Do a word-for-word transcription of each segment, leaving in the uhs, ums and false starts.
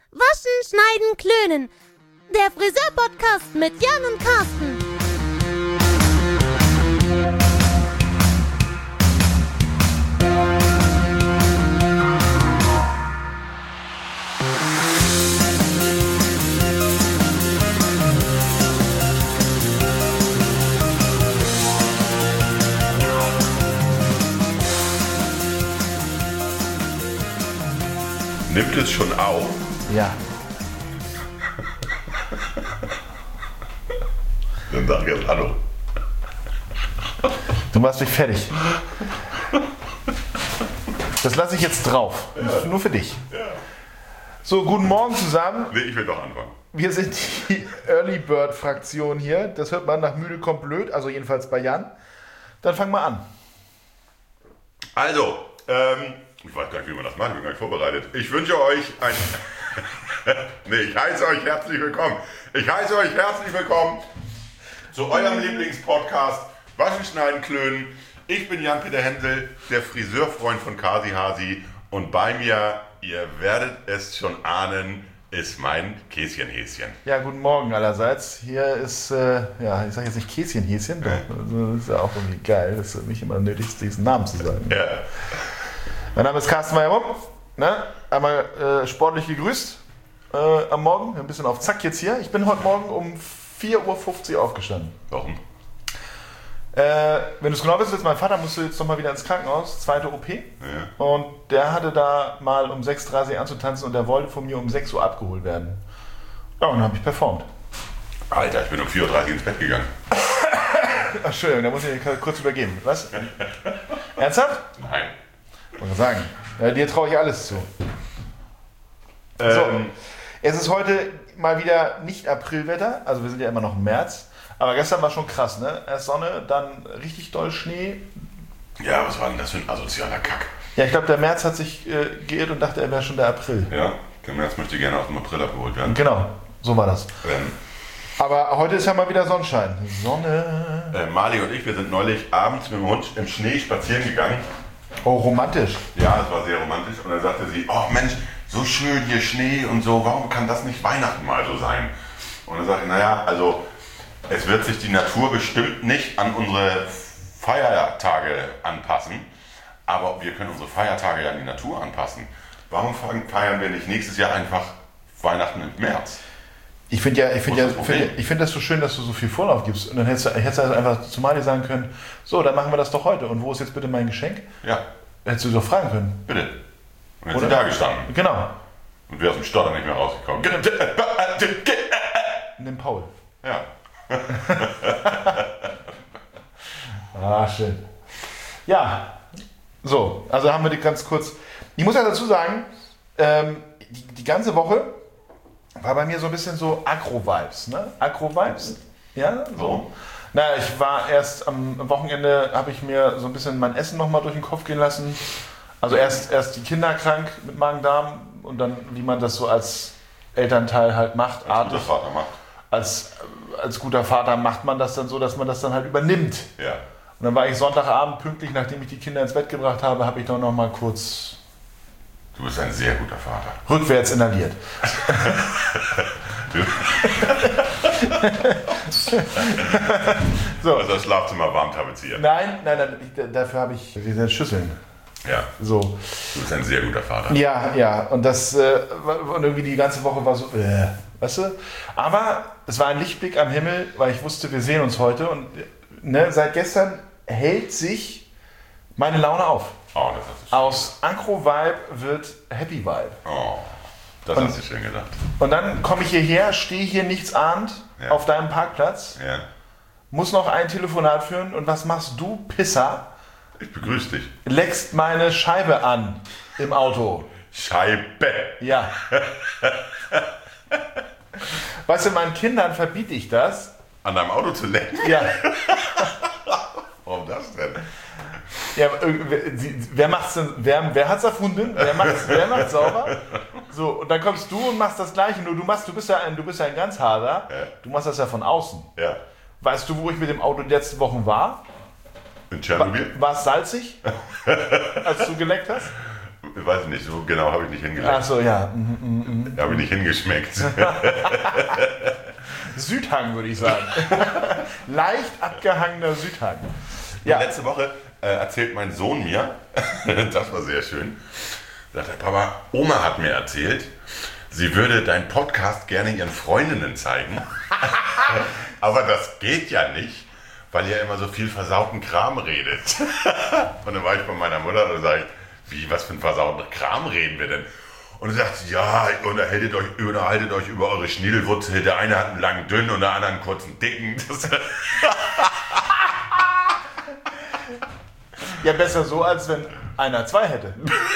Waschen, Schneiden, Klönen. Der Friseur-Podcast mit Jan und Carsten. Nimmt es schon auf? Ja. Dann sag jetzt Hallo. Du machst mich fertig. Das lasse ich jetzt drauf. Ja. Nur für dich. Ja. So, guten Morgen zusammen. Nee, ich will doch anfangen. Wir sind die Early Bird Fraktion hier. Das hört man nach müde kommt blöd, also jedenfalls bei Jan. Dann fangen wir an. Also, ähm, ich weiß gar nicht, wie man das macht, ich bin gar nicht vorbereitet. Ich wünsche euch ein... nee, ich heiße euch herzlich willkommen. Ich heiße euch herzlich willkommen zu eurem Lieblingspodcast Waschen, Schneiden, Klönen. Ich bin Jan-Peter Hensel, der Friseurfreund von Kasi Hasi. Und bei mir, ihr werdet es schon ahnen, ist mein Käschen-Häschen. Ja, guten Morgen allerseits. Hier ist, äh, ja, ich sage jetzt nicht Käschen-Häschen, doch. Also, das ist ja auch irgendwie geil. Das ist nicht immer nötig, diesen Namen zu sagen. Ja. Mein Name ist Carsten Meyer-Mupp. Ne? Einmal äh, sportlich gegrüßt äh, am Morgen. Ein bisschen auf Zack jetzt hier. Ich bin heute Morgen um vier Uhr fünfzig aufgestanden. Warum? Äh, wenn du es genau wissen willst, mein Vater musste jetzt nochmal wieder ins Krankenhaus, zweite O P. Ja. Und der hatte da mal um sechs Uhr dreißig anzutanzen und der wollte von mir um sechs Uhr abgeholt werden. Ja, und dann habe ich performt. Alter, ich bin um vier Uhr dreißig ins Bett gegangen. Ach schön, da muss ich dir kurz übergeben. Was? Ernsthaft? Nein. Wollte sagen. Ja, dir traue ich alles zu. Ähm, So, es ist heute mal wieder nicht Aprilwetter, also wir sind ja immer noch im März. Aber gestern war schon krass, ne? Erst Sonne, dann richtig doll Schnee. Ja, was war denn das für ein asozialer Kack? Ja, ich glaube, der März hat sich äh, geirrt und dachte, er wäre schon der April. Ja, der März möchte gerne aus dem April abgeholt werden. Genau, so war das. Ähm, Aber heute ist ja mal wieder Sonnenschein. Sonne. äh, Mali und ich, wir sind neulich abends mit dem Hund im Schnee spazieren gegangen. Oh, romantisch. Ja, das war sehr romantisch. Und dann sagte sie, oh Mensch, so schön hier Schnee und so, warum kann das nicht Weihnachten mal so sein? Und dann sagte ich, naja, also es wird sich die Natur bestimmt nicht an unsere Feiertage anpassen, aber wir können unsere Feiertage ja an die Natur anpassen. Warum feiern wir nicht nächstes Jahr einfach Weihnachten im März? Ich finde ja, ich finde ja, Wo ist das Problem? find, ich finde das so schön, dass du so viel Vorlauf gibst. Und dann hättest du, hättest du einfach zu Mali sagen können, so, dann machen wir das doch heute. Und wo ist jetzt bitte mein Geschenk? Ja, Hättest du doch fragen können. bitte. Und jetzt Oder? sind da gestanden Genau. und wir aus dem Stotter nicht mehr rausgekommen. Nimm Paul. Ja. Ah, schön. Ja, so, also haben wir die ganz kurz. Ich muss ja dazu sagen, ähm, die, die ganze Woche war bei mir so ein bisschen so Agro-Vibes, ne? Agro-Vibes, ja, so. Na, ich war erst am Wochenende, habe ich mir so ein bisschen mein Essen nochmal durch den Kopf gehen lassen. Also erst, erst die Kinder krank mit Magen-Darm und dann, wie man das so als Elternteil halt macht, Als guter artig. Vater macht. Als, als guter Vater macht man das dann so, dass man das dann halt übernimmt. Ja. Und dann war ich Sonntagabend pünktlich, nachdem ich die Kinder ins Bett gebracht habe, habe ich dann noch mal kurz Du bist ein sehr guter Vater. rückwärts inhaliert. So. Also das Schlafzimmer warm tapeziert. Nein, nein, nein, ich, dafür habe ich diese Schüsseln. Ja, So. du bist ein sehr guter Vater. Ja, ja, und das äh, war- und irgendwie die ganze Woche war so, äh, weißt du? Aber es war ein Lichtblick am Himmel, weil ich wusste, wir sehen uns heute und ne, seit gestern hält sich meine Laune auf. Oh, das hast du schön Aus Agro-Vibe wird Happy Vibe. Oh, das Und- hast du schön gedacht. Und dann komme ich hierher, stehe hier nichts ahnt Ja. auf deinem Parkplatz, Ja, muss noch ein Telefonat führen und was machst du, Pisser? ich begrüße dich. Leckst meine Scheibe an im Auto. Scheibe. Ja. Weißt du, meinen Kindern verbiete ich das. An deinem Auto zu lecken? Ja. Warum das denn? Ja, wer, sie- wer macht's denn? Wer, wer hat's erfunden? Wer macht's, wer macht's sauber? So, und dann kommst du und machst das Gleiche. Nur du machst, du bist ja ein, du bist ja ein ganz harter. Ja. Du machst das ja von außen. Ja, Weißt du, wo ich mit dem Auto die letzten Wochen war? in Tschernobyl? War es salzig, als du geleckt hast? Weiß ich nicht, so genau habe ich nicht hingelegt. Ach so, ja. Mhm, mhm, mhm. Da habe ich nicht hingeschmeckt. Südhang, würde ich sagen. Leicht abgehangener Südhang. Ja. Letzte Woche äh, erzählt mein Sohn mir, das war sehr schön, sagt er, Papa, Oma hat mir erzählt, sie würde deinen Podcast gerne ihren Freundinnen zeigen. Aber das geht ja nicht, weil ihr immer so viel versauten Kram redet. Und dann war ich bei meiner Mutter und sage ich, wie, was für ein versauten Kram reden wir denn? Und er sagt, ja, unterhaltet euch, unterhaltet euch über eure Schniedelwurzel. Der eine hat einen langen, dünnen und der andere einen kurzen, dicken. Das ja, besser so, als wenn einer zwei hätte.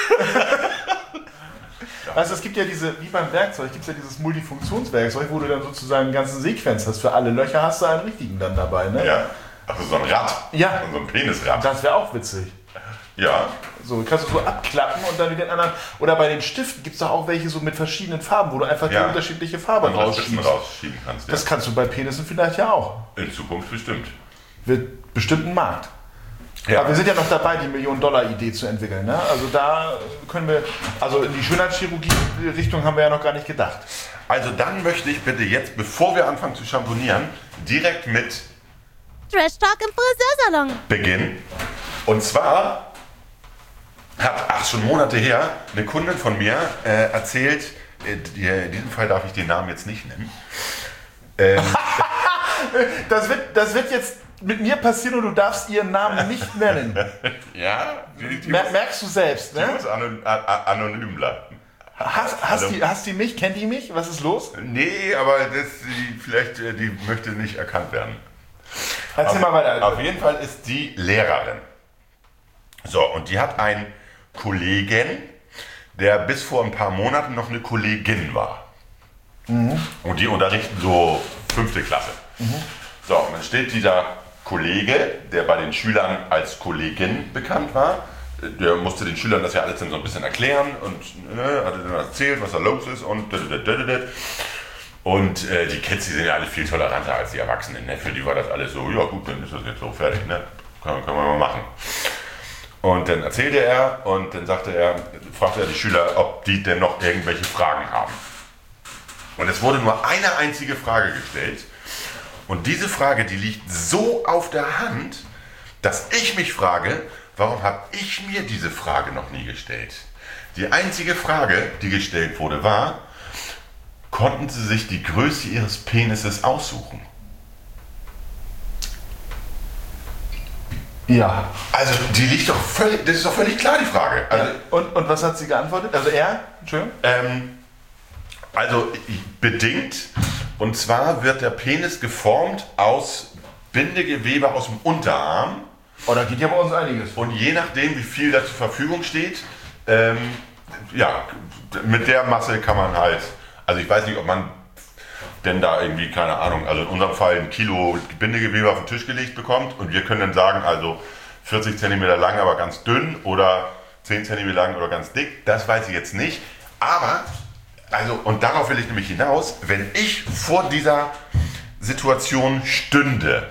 Weißt du, es gibt ja diese, wie beim Werkzeug, gibt es ja dieses Multifunktionswerkzeug, wo du dann sozusagen einen ganzen Sequenz hast. Für alle Löcher hast du einen richtigen dann dabei, ne? Ja, also so ein Rad. Ja. So ein Penisrad. Das wäre auch witzig. Ja. So, kannst du so abklappen und dann wieder den anderen. Oder bei den Stiften gibt es doch auch welche so mit verschiedenen Farben, wo du einfach ja. die unterschiedliche Farbe rausschieben rausschieben kannst. Ja. Das kannst du bei Penissen vielleicht ja auch. In Zukunft bestimmt. Wird bestimmt ein Markt. Ja. Aber wir sind ja noch dabei, die Million-Dollar-Idee zu entwickeln. Ne? Also da können wir, also in die Schönheitschirurgie-Richtung haben wir ja noch gar nicht gedacht. Also dann möchte ich bitte jetzt, bevor wir anfangen zu schamponieren, direkt mit Trash Talk im Friseursalon beginnen. Und zwar hat, ach schon Monate her, eine Kundin von mir äh, erzählt, äh, die, in diesem Fall darf ich den Namen jetzt nicht nennen. Ähm, das, wird, das wird jetzt mit mir passieren und du darfst ihren Namen nicht nennen. Ja, die, die Mer- muss, merkst du selbst, ne? Die muss anonym, anonym bleiben. Hast, hast, die, hast die mich? Kennt die mich? Was ist los? Nee, aber das, die, vielleicht äh, die möchte nicht erkannt werden. Erzähl auf, mal weiter. Auf jeden Fall ist die Lehrerin. So, und die hat einen Kollegen, der bis vor ein paar Monaten noch eine Kollegin war. Mhm. Und die unterrichten so fünfte Klasse. Mhm. So, und dann steht dieser Kollege, der bei den Schülern als Kollegin bekannt war, der musste den Schülern das ja alles dann so ein bisschen erklären und ne, hat dann erzählt, was da los ist und und äh, die Kids, die sind ja alle viel toleranter als die Erwachsenen. Ne? Für die war das alles so, ja gut, dann ist das jetzt so fertig, ne? Können, können wir mal machen. Und dann erzählte er und dann sagte er, fragte er die Schüler, ob die denn noch irgendwelche Fragen haben. Und es wurde nur eine einzige Frage gestellt. Und diese Frage, die liegt so auf der Hand, dass ich mich frage, warum habe ich mir diese Frage noch nie gestellt? Die einzige Frage, die gestellt wurde, war, konnten Sie sich die Größe Ihres Penises aussuchen? Ja. Also die liegt doch völlig, das ist doch völlig klar, die Frage. Also, ja. und, und was hat sie geantwortet? Also er? Entschuldigung? Ähm, also bedingt. Und zwar wird der Penis geformt aus Bindegewebe aus dem Unterarm. Oh, da geht ja bei uns einiges. Und je nachdem, wie viel da zur Verfügung steht, ähm, ja, mit der Masse kann man halt, also ich weiß nicht, ob man denn da irgendwie, keine Ahnung, also in unserem Fall ein Kilo Bindegewebe auf den Tisch gelegt bekommt und wir können dann sagen, also vierzig Zentimeter lang, aber ganz dünn oder zehn Zentimeter lang oder ganz dick, das weiß ich jetzt nicht. Aber, also, und darauf will ich nämlich hinaus, wenn ich vor dieser Situation stünde,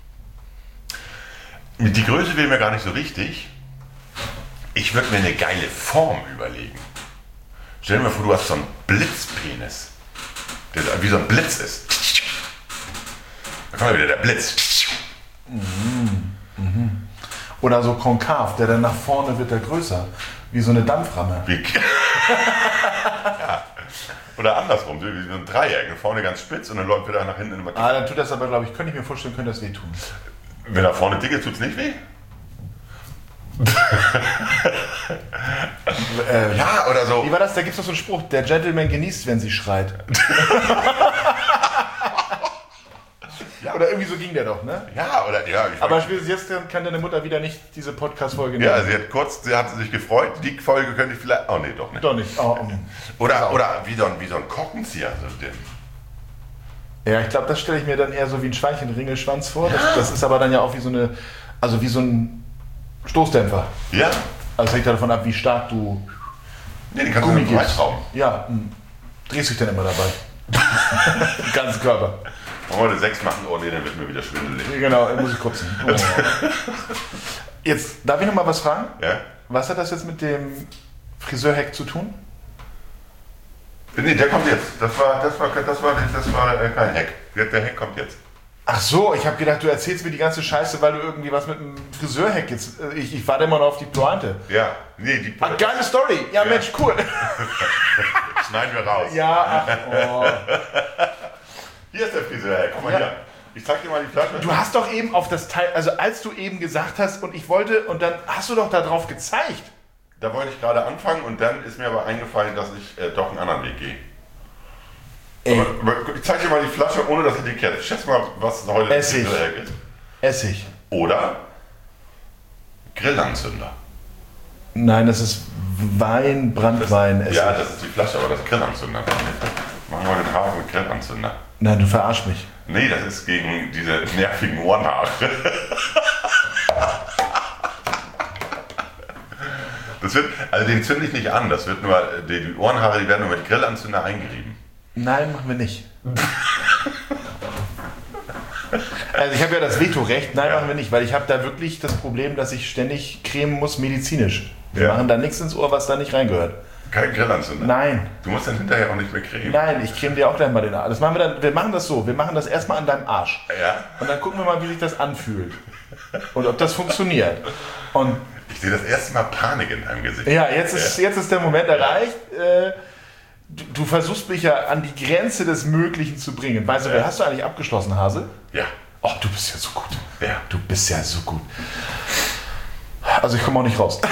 die Größe wäre mir gar nicht so wichtig, ich würde mir eine geile Form überlegen. Stell dir mal vor, du hast so einen Blitzpenis, der wie so ein Blitz ist. Da kommt wieder der Blitz. Mhm. Mhm. Oder so konkav, der dann nach vorne wird der größer, wie so eine Dampframme. Wie, ja. Oder andersrum, wie so ein Dreieck, vorne ganz spitz und dann läuft wieder nach hinten immer dick. Ah, dann tut das aber, glaube ich, könnte ich mir vorstellen, könnte das wehtun. Wenn er vorne dick ist, tut es nicht weh? äh, ja, oder so. Wie war das? Da gibt es doch so einen Spruch, der Gentleman genießt, wenn sie schreit. Ja. Oder irgendwie so ging der doch, ne? Ja, oder ja. Ich aber spätestens jetzt kann deine Mutter wieder nicht diese Podcast-Folge nehmen. Ja, sie hat kurz, sie hat sich gefreut, die Folge könnte ich vielleicht, oh nee, doch nicht. Doch nicht. Oh, um. Oder, oder wie so ein, wie so ein Korkenzieher. So den. Ja, ich glaube, das stelle ich mir dann eher so wie ein Schweinchenringelschwanz vor. Das, das ist aber dann ja auch wie so eine, also wie so ein Stoßdämpfer. Ja. Also hängt davon ab, wie stark du Nee, den kannst Gummi du nicht gibst. reinschrauben. Ja, mh. Drehst dich dann immer dabei. Den ganzen Körper. Wollen wir eine sechs machen? Oh nee, dann wird mir wieder schwindelig. Genau, dann muss ich kotzen. Oh. Jetzt, darf ich noch mal was fragen? Ja? Was hat das jetzt mit dem Friseurhack zu tun? Nee, der kommt jetzt. Das war, das war, das war, das war äh, kein Hack. Der, der Hack kommt jetzt. Ach so, ich habe gedacht, du erzählst mir die ganze Scheiße, weil du irgendwie was mit einem Friseurhack jetzt. Ich, ich warte immer noch auf die Pointe. Ja, nee, die Ach, geile Story. Ja, Ja. Mensch, cool. schneiden wir raus. Ja, ach, oh. Hier ist der Friseurhack. Guck mal Ja. hier. Ich zeig dir mal die Flasche. Du hast doch eben auf das Teil, also als du eben gesagt hast und ich wollte, und dann hast du doch da drauf gezeigt. Da wollte ich gerade anfangen und dann ist mir aber eingefallen, dass ich äh, doch einen anderen Weg gehe. Ey, Aber, ich zeig dir mal die Flasche ohne das Etikett. Schätz mal, was heute der Essig. Friseurhack ist. Essig. Oder Grillanzünder. Nein, das ist Wein, Brandwein. Essig. Ja, das ist die Flasche, aber das ist Grillanzünder. Machen wir den Haare mit Grillanzünder. Nein, du verarsch mich. Nee, das ist gegen diese nervigen Ohrenhaare. Das wird, also den zünde ich nicht an, das wird nur, die, die Ohrenhaare, die werden nur mit Grillanzünder eingerieben. Nein, machen wir nicht. Also ich habe ja das Vetorecht, nein, Ja. machen wir nicht, weil ich habe da wirklich das Problem, dass ich ständig cremen muss medizinisch. Wir Ja. machen da nichts ins Ohr, was da nicht reingehört. Kein Grillanzünder. Nein, Du musst dann hinterher auch nicht mehr cremen. nein, ich creme dir auch gleich mal den Arsch. Das machen wir dann, wir machen das so, wir machen das erstmal an deinem Arsch. Ja, Und dann gucken wir mal, wie sich das anfühlt. Und ob das funktioniert. Und ich sehe das erste Mal Panik in deinem Gesicht. ja, jetzt ist, jetzt ist der Moment erreicht. Äh, du, du versuchst mich ja an die Grenze des Möglichen zu bringen. Weißt du, Ja. hast du eigentlich abgeschlossen, Hase? Ja. Oh, du bist ja so gut. Ja. Du bist ja so gut. Also ich komme auch nicht raus.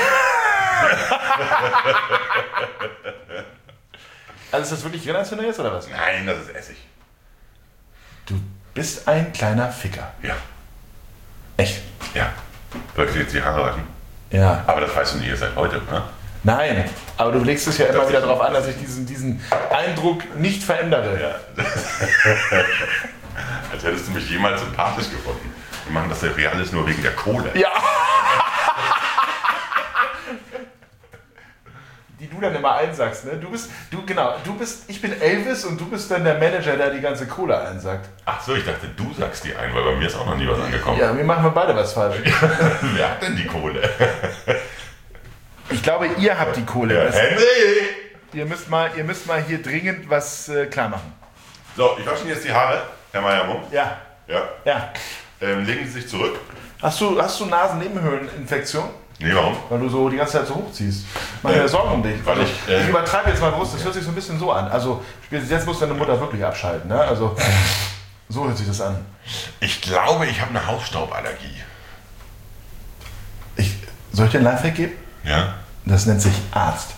Also ist das wirklich Grillanzünder jetzt oder was? Nein, das ist Essig. Du bist ein kleiner Ficker. Ja. Echt? Ja. Soll ich dir jetzt die Haare waschen? Ja. Aber das weißt du nicht erst seit heute, ne? Nein, aber du legst es ja immer Das wieder ist- darauf an, dass ich diesen, diesen Eindruck nicht verändere. Ja. Als hättest du mich jemals sympathisch gefunden. Wir machen das ja alles nur wegen der Kohle. Ja. Die du dann immer einsagst, ne? Du bist, du, genau, du bist, ich bin Elvis und du bist dann der Manager, der die ganze Kohle einsagt. Ach so, ich dachte, du sagst die ein, weil bei mir ist auch noch nie was angekommen. Ja, wir machen wir beide was falsch. Wer hat denn die Kohle? Ich glaube, ihr habt die Kohle. Ja, Das, Henry! ihr, müsst mal, ihr müsst mal hier dringend was äh, klar machen. So, ich wasche Ihnen jetzt die Haare, Herr Meier-Mumm. Ja, Ja. ja. Ähm, legen Sie sich zurück. Hast du, hast du Nasennebenhöhleninfektion? Nee, warum? Weil du so die ganze Zeit so hochziehst. Ich mache Äh, mir Sorgen um dich. weil Also, ich, äh, ich übertreibe jetzt mal bewusst, das hört sich so ein bisschen so an. Also spätestens jetzt muss deine Mutter wirklich abschalten. Ne? Also so hört sich das an. Ich glaube, ich habe eine Hausstauballergie. Ich, soll ich dir einen Lifehack geben? Ja? Das nennt sich Arzt.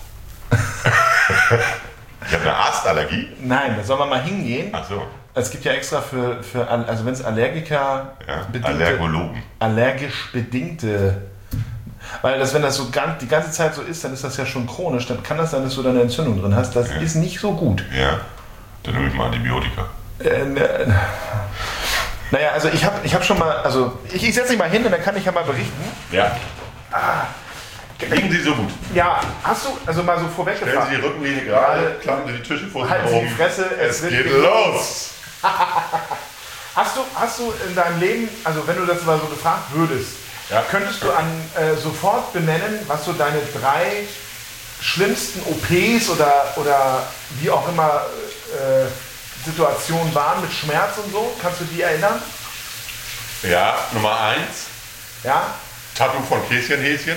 Ich habe eine Arztallergie? Nein, da soll man mal hingehen. Ach so. Es gibt ja extra für, für also wenn es Allergiker Ja. bedingte, Allergologen. allergisch bedingte, weil das, wenn das so ganz, die ganze Zeit so ist, dann ist das ja schon chronisch, dann kann das sein, dass du da eine Entzündung drin hast. Das Ja. ist nicht so gut. Ja. Dann nehme ich mal Antibiotika. Äh, ne, naja, also ich habe ich hab schon mal, also ich, ich setze mich mal hin und dann kann ich ja mal berichten. Ja. Liegen Sie so gut. Ja, hast du, also mal so Stellen Sie vorweggefahren. die Rückenlehne gerade, klappen Sie die Tische vor sich Halten Sie herum. die Fresse, es es wird geht gegen- los! Hast du, hast du in deinem Leben, also wenn du das mal so gefragt würdest, Ja. könntest du an äh, sofort benennen, was so deine drei schlimmsten O Ps oder, oder wie auch immer äh, Situationen waren mit Schmerz und so? Kannst du die erinnern? Ja, Nummer eins. Ja? Tattoo von Käschen Häschen.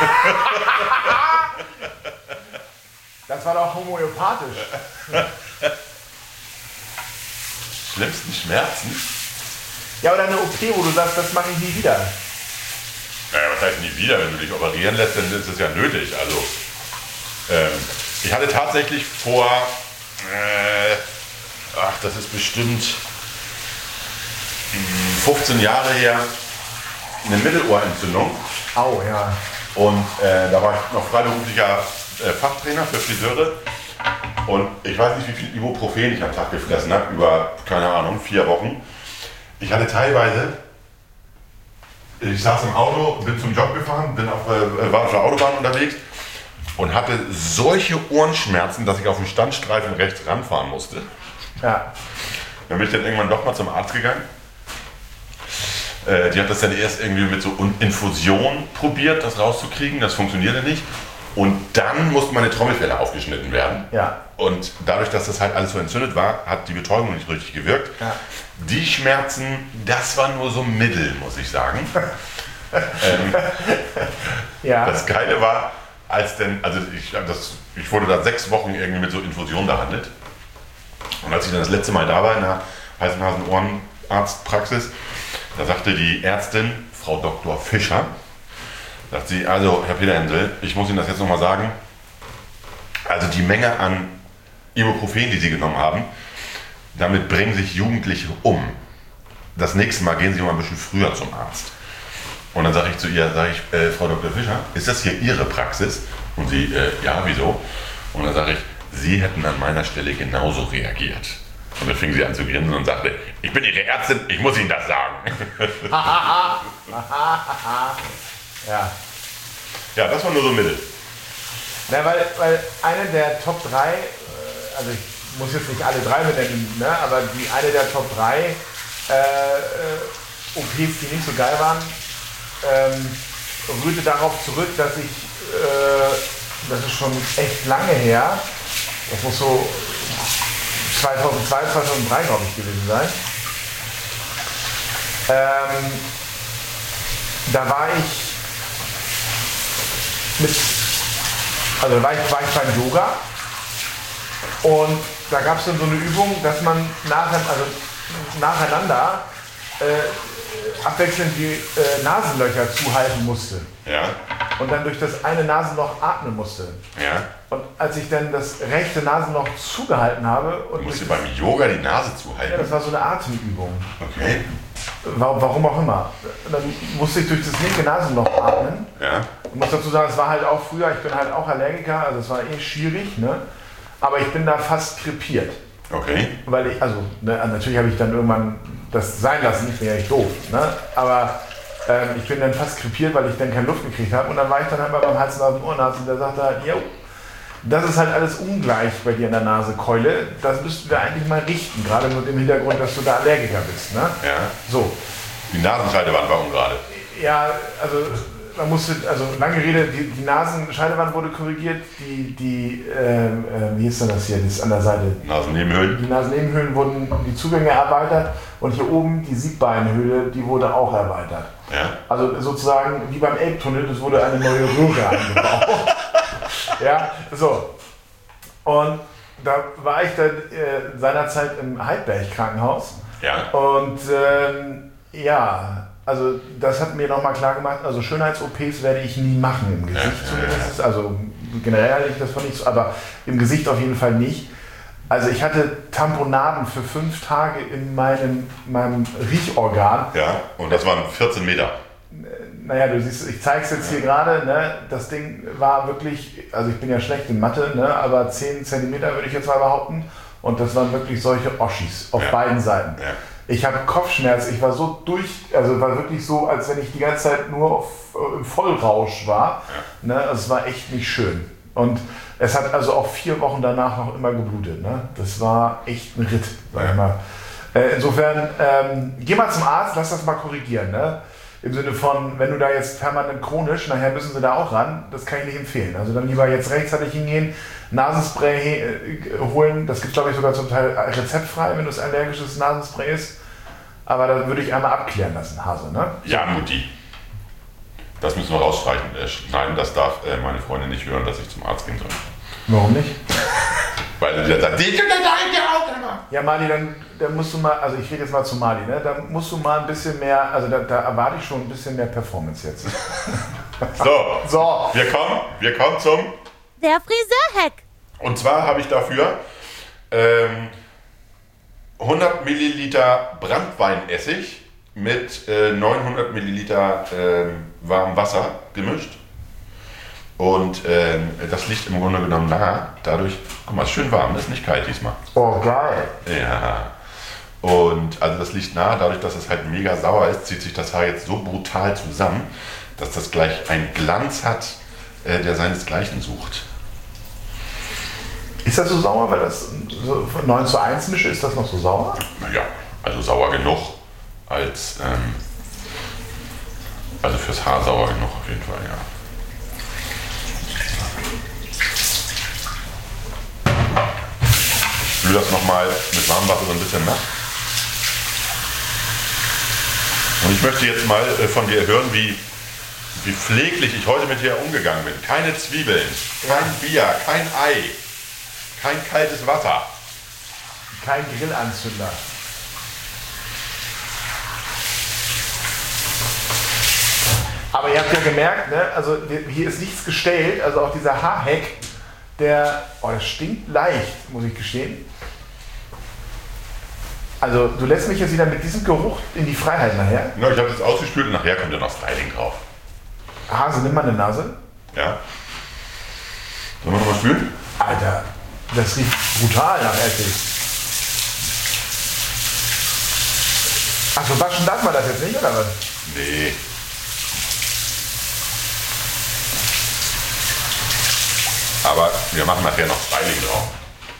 Das war doch homöopathisch. Schlimmsten Schmerzen? Ja, oder eine O P, wo du sagst, das mache ich nie wieder. Naja, was heißt nie wieder? Wenn du dich operieren lässt, dann ist es ja nötig. Also, ähm, ich hatte tatsächlich vor, äh, ach, das ist bestimmt mh, fünfzehn Jahre her, eine Mittelohrentzündung. Au, ja. Und äh, da war ich noch freiberuflicher äh, Fachtrainer für Friseure. Und ich weiß nicht, wie viel Ibuprofen ich am Tag gefressen habe, über, keine Ahnung, vier Wochen. Ich hatte teilweise, ich saß im Auto, bin zum Job gefahren, bin auf, äh, war auf der Autobahn unterwegs und hatte solche Ohrenschmerzen, dass ich auf den Standstreifen rechts ranfahren musste. Ja. Dann bin ich dann irgendwann doch mal zum Arzt gegangen. Äh, die hat das dann erst irgendwie mit so Infusion probiert, das rauszukriegen. Das funktionierte nicht. Und dann mussten meine Trommelfelle aufgeschnitten werden. Ja. Und dadurch, dass das halt alles so entzündet war, hat die Betäubung nicht richtig gewirkt. Ja. Die Schmerzen, das war nur so mittel, muss ich sagen. ähm, Ja. Das Geile war, als denn, also ich, das, ich wurde da sechs Wochen irgendwie mit so Infusionen behandelt. Und als ich dann das letzte Mal da war in der Hals-Nasen-Ohren-Arztpraxis, da sagte die Ärztin, Frau Doktor Fischer, sagt sie, also Herr Peterhänsel, ich muss Ihnen das jetzt nochmal sagen, also die Menge an Ibuprofen, die Sie genommen haben, damit bringen sich Jugendliche um. Das nächste Mal gehen Sie mal ein bisschen früher zum Arzt. Und dann sage ich zu ihr, sage ich, äh, Frau Doktor Fischer, ist das hier Ihre Praxis? Und sie, äh, ja, wieso? Und dann sage ich, Sie hätten an meiner Stelle genauso reagiert. Und dann fing sie an zu grinsen und sagte, ich bin Ihre Ärztin, ich muss Ihnen das sagen. Ja. Ja, das war nur so mittel. Na, weil, weil eine der Top drei, also ich muss jetzt nicht alle drei benennen, ne, aber die eine der Top drei äh, O Ps, die nicht so geil waren, ähm, rührte darauf zurück, dass ich, äh, das ist schon echt lange her, das muss so zweitausendzwei, zweitausenddrei, glaube ich, gewesen sein. Ähm, da war ich mit, also da war ich, war ich beim Yoga und da gab es dann so eine Übung, dass man nachher, also nacheinander äh, abwechselnd die äh, Nasenlöcher zuhalten musste. Ja. Und dann durch das eine Nasenloch atmen musste. Ja. Und als ich dann das rechte Nasenloch zugehalten habe und Du musst dir durch beim Yoga die Nase das, ja, zuhalten. das war so eine Atemübung. Okay. Warum, warum auch immer. Dann musste ich durch das linke Nasenloch atmen. Ja. Ich muss dazu sagen, es war halt auch früher, ich bin halt auch Allergiker, also es war eh schwierig, ne? Aber ich bin da fast krepiert. Okay. Weil ich, also ne, natürlich habe ich dann irgendwann das sein lassen, ich bin ja echt doof, ne? Aber ähm, ich bin dann fast krepiert, weil ich dann keine Luft gekriegt habe. Und dann war ich dann halt mal beim Hals-Nasen-Ohrenarzt und der sagte halt, jo, das ist halt alles ungleich bei dir in der Nasekeule, das müssten wir eigentlich mal richten, gerade mit dem Hintergrund, dass du da Allergiker bist, ne? Ja. So. Die Nasenscheidewand war ungerade. Ja, also man musste, also lange Rede, die, die Nasenscheidewand wurde korrigiert, die, die ähm, äh, wie ist denn das hier, das ist an der Seite, Nasennebenhöhlen. die Nasennebenhöhlen wurden, die Zugänge erweitert und hier oben die Siegbeinhöhle, die wurde auch erweitert. Ja. Also sozusagen wie beim Elbtunnel, das wurde eine neue Röhre eingebaut. Ja, so. Und da war ich dann äh, seinerzeit im Heidberg-Krankenhaus. Ja. Und ähm, ja, also das hat mir nochmal klar gemacht, also Schönheits-O Ps werde ich nie machen im Gesicht Ja, zumindest. Also generell halte ich das von nichts, aber im Gesicht auf jeden Fall nicht. Also ich hatte Tamponaden für fünf Tage in meinem, meinem Riechorgan. Ja. Und das waren vierzehn Meter. Naja, du siehst, ich zeige es jetzt hier gerade, ne? Das Ding war wirklich, also ich bin ja schlecht in Mathe, ne? Aber zehn Zentimeter würde ich jetzt mal behaupten. Und das waren wirklich solche Oschis auf Ja. beiden Seiten. Ja. Ich hatte Kopfschmerz, ich war so durch, also war wirklich so, als wenn ich die ganze Zeit nur auf, im Vollrausch war. Ja. Ne? Also es war echt nicht schön. Und es hat also auch vier Wochen danach noch immer geblutet. Ne? Das war echt ein Ritt, sag ich Ja. mal. Äh, insofern, ähm, geh mal zum Arzt, lass das mal korrigieren. Ne? Im Sinne von, wenn du da jetzt permanent chronisch, nachher müssen sie da auch ran, das kann ich nicht empfehlen. Also dann lieber jetzt rechtzeitig hingehen, Nasenspray äh, holen, das gibt glaube ich sogar zum Teil rezeptfrei, wenn das allergisches Nasenspray ist. Aber da würde ich einmal abklären lassen, Hase, ne? Ja, Mutti. Das müssen wir rausschneiden. Äh, schneiden. Das darf äh, meine Freundin nicht hören, dass ich zum Arzt gehen soll. Warum nicht? Weil sie dann sagt, die können das auch immer. Ja, Mali, dann, dann musst du mal, also ich rede jetzt mal zu Mali, ne? Da musst du mal ein bisschen mehr, also da, da erwarte ich schon ein bisschen mehr Performance jetzt. So, So. wir kommen, wir kommen zum... Der Friseurhack. Und zwar habe ich dafür ähm, hundert Milliliter Branntweinessig mit äh, neunhundert Milliliter ähm, warmem Wasser gemischt. Und ähm, das liegt im Grunde genommen nahe. Dadurch, guck mal, ist schön warm, das ist nicht kalt diesmal. Oh, geil. Ja. Und also das liegt nahe, dadurch, dass es halt mega sauer ist, zieht sich das Haar jetzt so brutal zusammen, dass das gleich einen Glanz hat, äh, der seinesgleichen sucht. Ist das so sauer, weil das so neun zu eins Mische, ist das noch so sauer? Naja, also sauer genug als, ähm, also fürs Haar sauer genug auf jeden Fall, ja. spüle das nochmal mit warmem Wasser so ein bisschen nach. Und ich möchte jetzt mal von dir hören, wie, wie pfleglich ich heute mit dir umgegangen bin. Keine Zwiebeln, kein Bier, kein Ei, kein kaltes Wasser. Kein Grillanzünder. Aber ihr habt ja gemerkt, ne? Also hier ist nichts gestellt, also auch dieser Haarheck, der, oh, das stinkt leicht, muss ich gestehen. Also du lässt mich jetzt wieder mit diesem Geruch in die Freiheit nachher. Ja, ich habe das ausgespült und nachher kommt ja noch Styling drauf. Hase, nimm mal eine Nase. Ja. Sollen wir nochmal spülen? Alter, das riecht brutal nach Essig. Achso, waschen darf man das jetzt nicht, oder was? Nee. Aber wir machen nachher noch Styling drauf.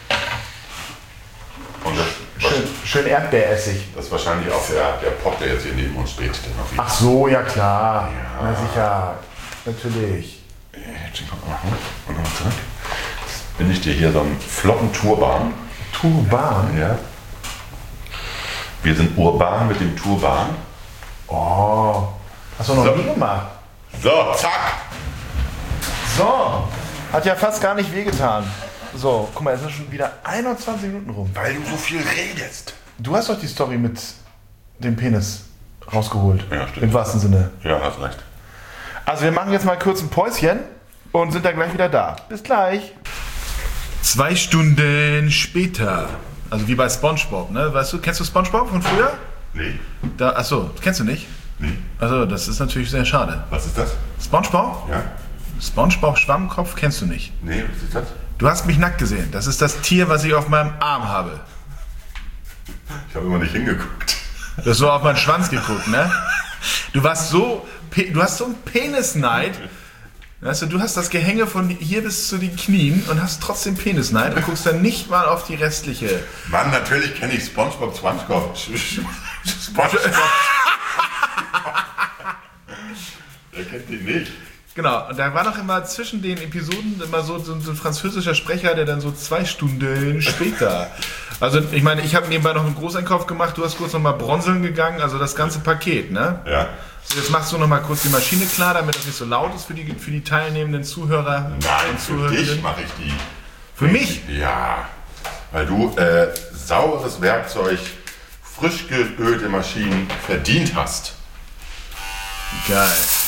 Und das, Schön, schön Erdbeeressig. das ist wahrscheinlich auch der, der Pott, der jetzt hier neben uns steht. Der noch Ach so, ja klar. Ja. Na sicher. Natürlich. Jetzt kommt mal und nochmal zurück. Jetzt bin ich dir hier so einen flotten Turban. Turban? Ja. Wir sind urban mit dem Turban. Oh. Hast du noch So. nie gemacht? So, zack. So. Hat ja fast gar nicht wehgetan. So, guck mal, es sind schon wieder einundzwanzig Minuten rum. Weil du so viel redest. Du hast doch die Story mit dem Penis rausgeholt. Ja, stimmt. Im wahrsten Sinne. Ja, hast recht. Also wir machen jetzt mal kurz ein Päuschen und sind dann gleich wieder da. Bis gleich. Zwei Stunden später. Also wie bei SpongeBob, ne? Weißt du, kennst du SpongeBob von früher? Nee. Da, achso, kennst du nicht? Nee. Also das ist natürlich sehr schade. Was ist das? SpongeBob? Ja. SpongeBob Schwammkopf kennst du nicht. Nee, was ist das? Du hast mich nackt gesehen. Das ist das Tier, was ich auf meinem Arm habe. Ich habe immer nicht hingeguckt. Du hast so auf meinen Schwanz geguckt, ne? Du warst so, pe- du hast so einen Penisneid. Weißt du, du hast das Gehänge von hier bis zu den Knien und hast trotzdem Penisneid und guckst dann nicht mal auf die restliche. Mann, natürlich kenne ich SpongeBob Schwanzkopf. SpongeBob. Wer kennt den nicht? Genau, und da war noch immer zwischen den Episoden immer so, so, so ein französischer Sprecher, der dann so zwei Stunden später. Also ich meine, ich habe nebenbei noch einen Großeinkauf gemacht, du hast kurz noch mal bronzeln gegangen, also das ganze Paket, ne? Ja. So, jetzt machst du noch mal kurz die Maschine klar, damit das nicht so laut ist für die, für die teilnehmenden Zuhörer. Nein, und für Zuhörerinnen. dich mache ich die. Für mich? Ja. Weil du äh, sauberes Werkzeug, frisch geölte Maschinen verdient hast. Geil.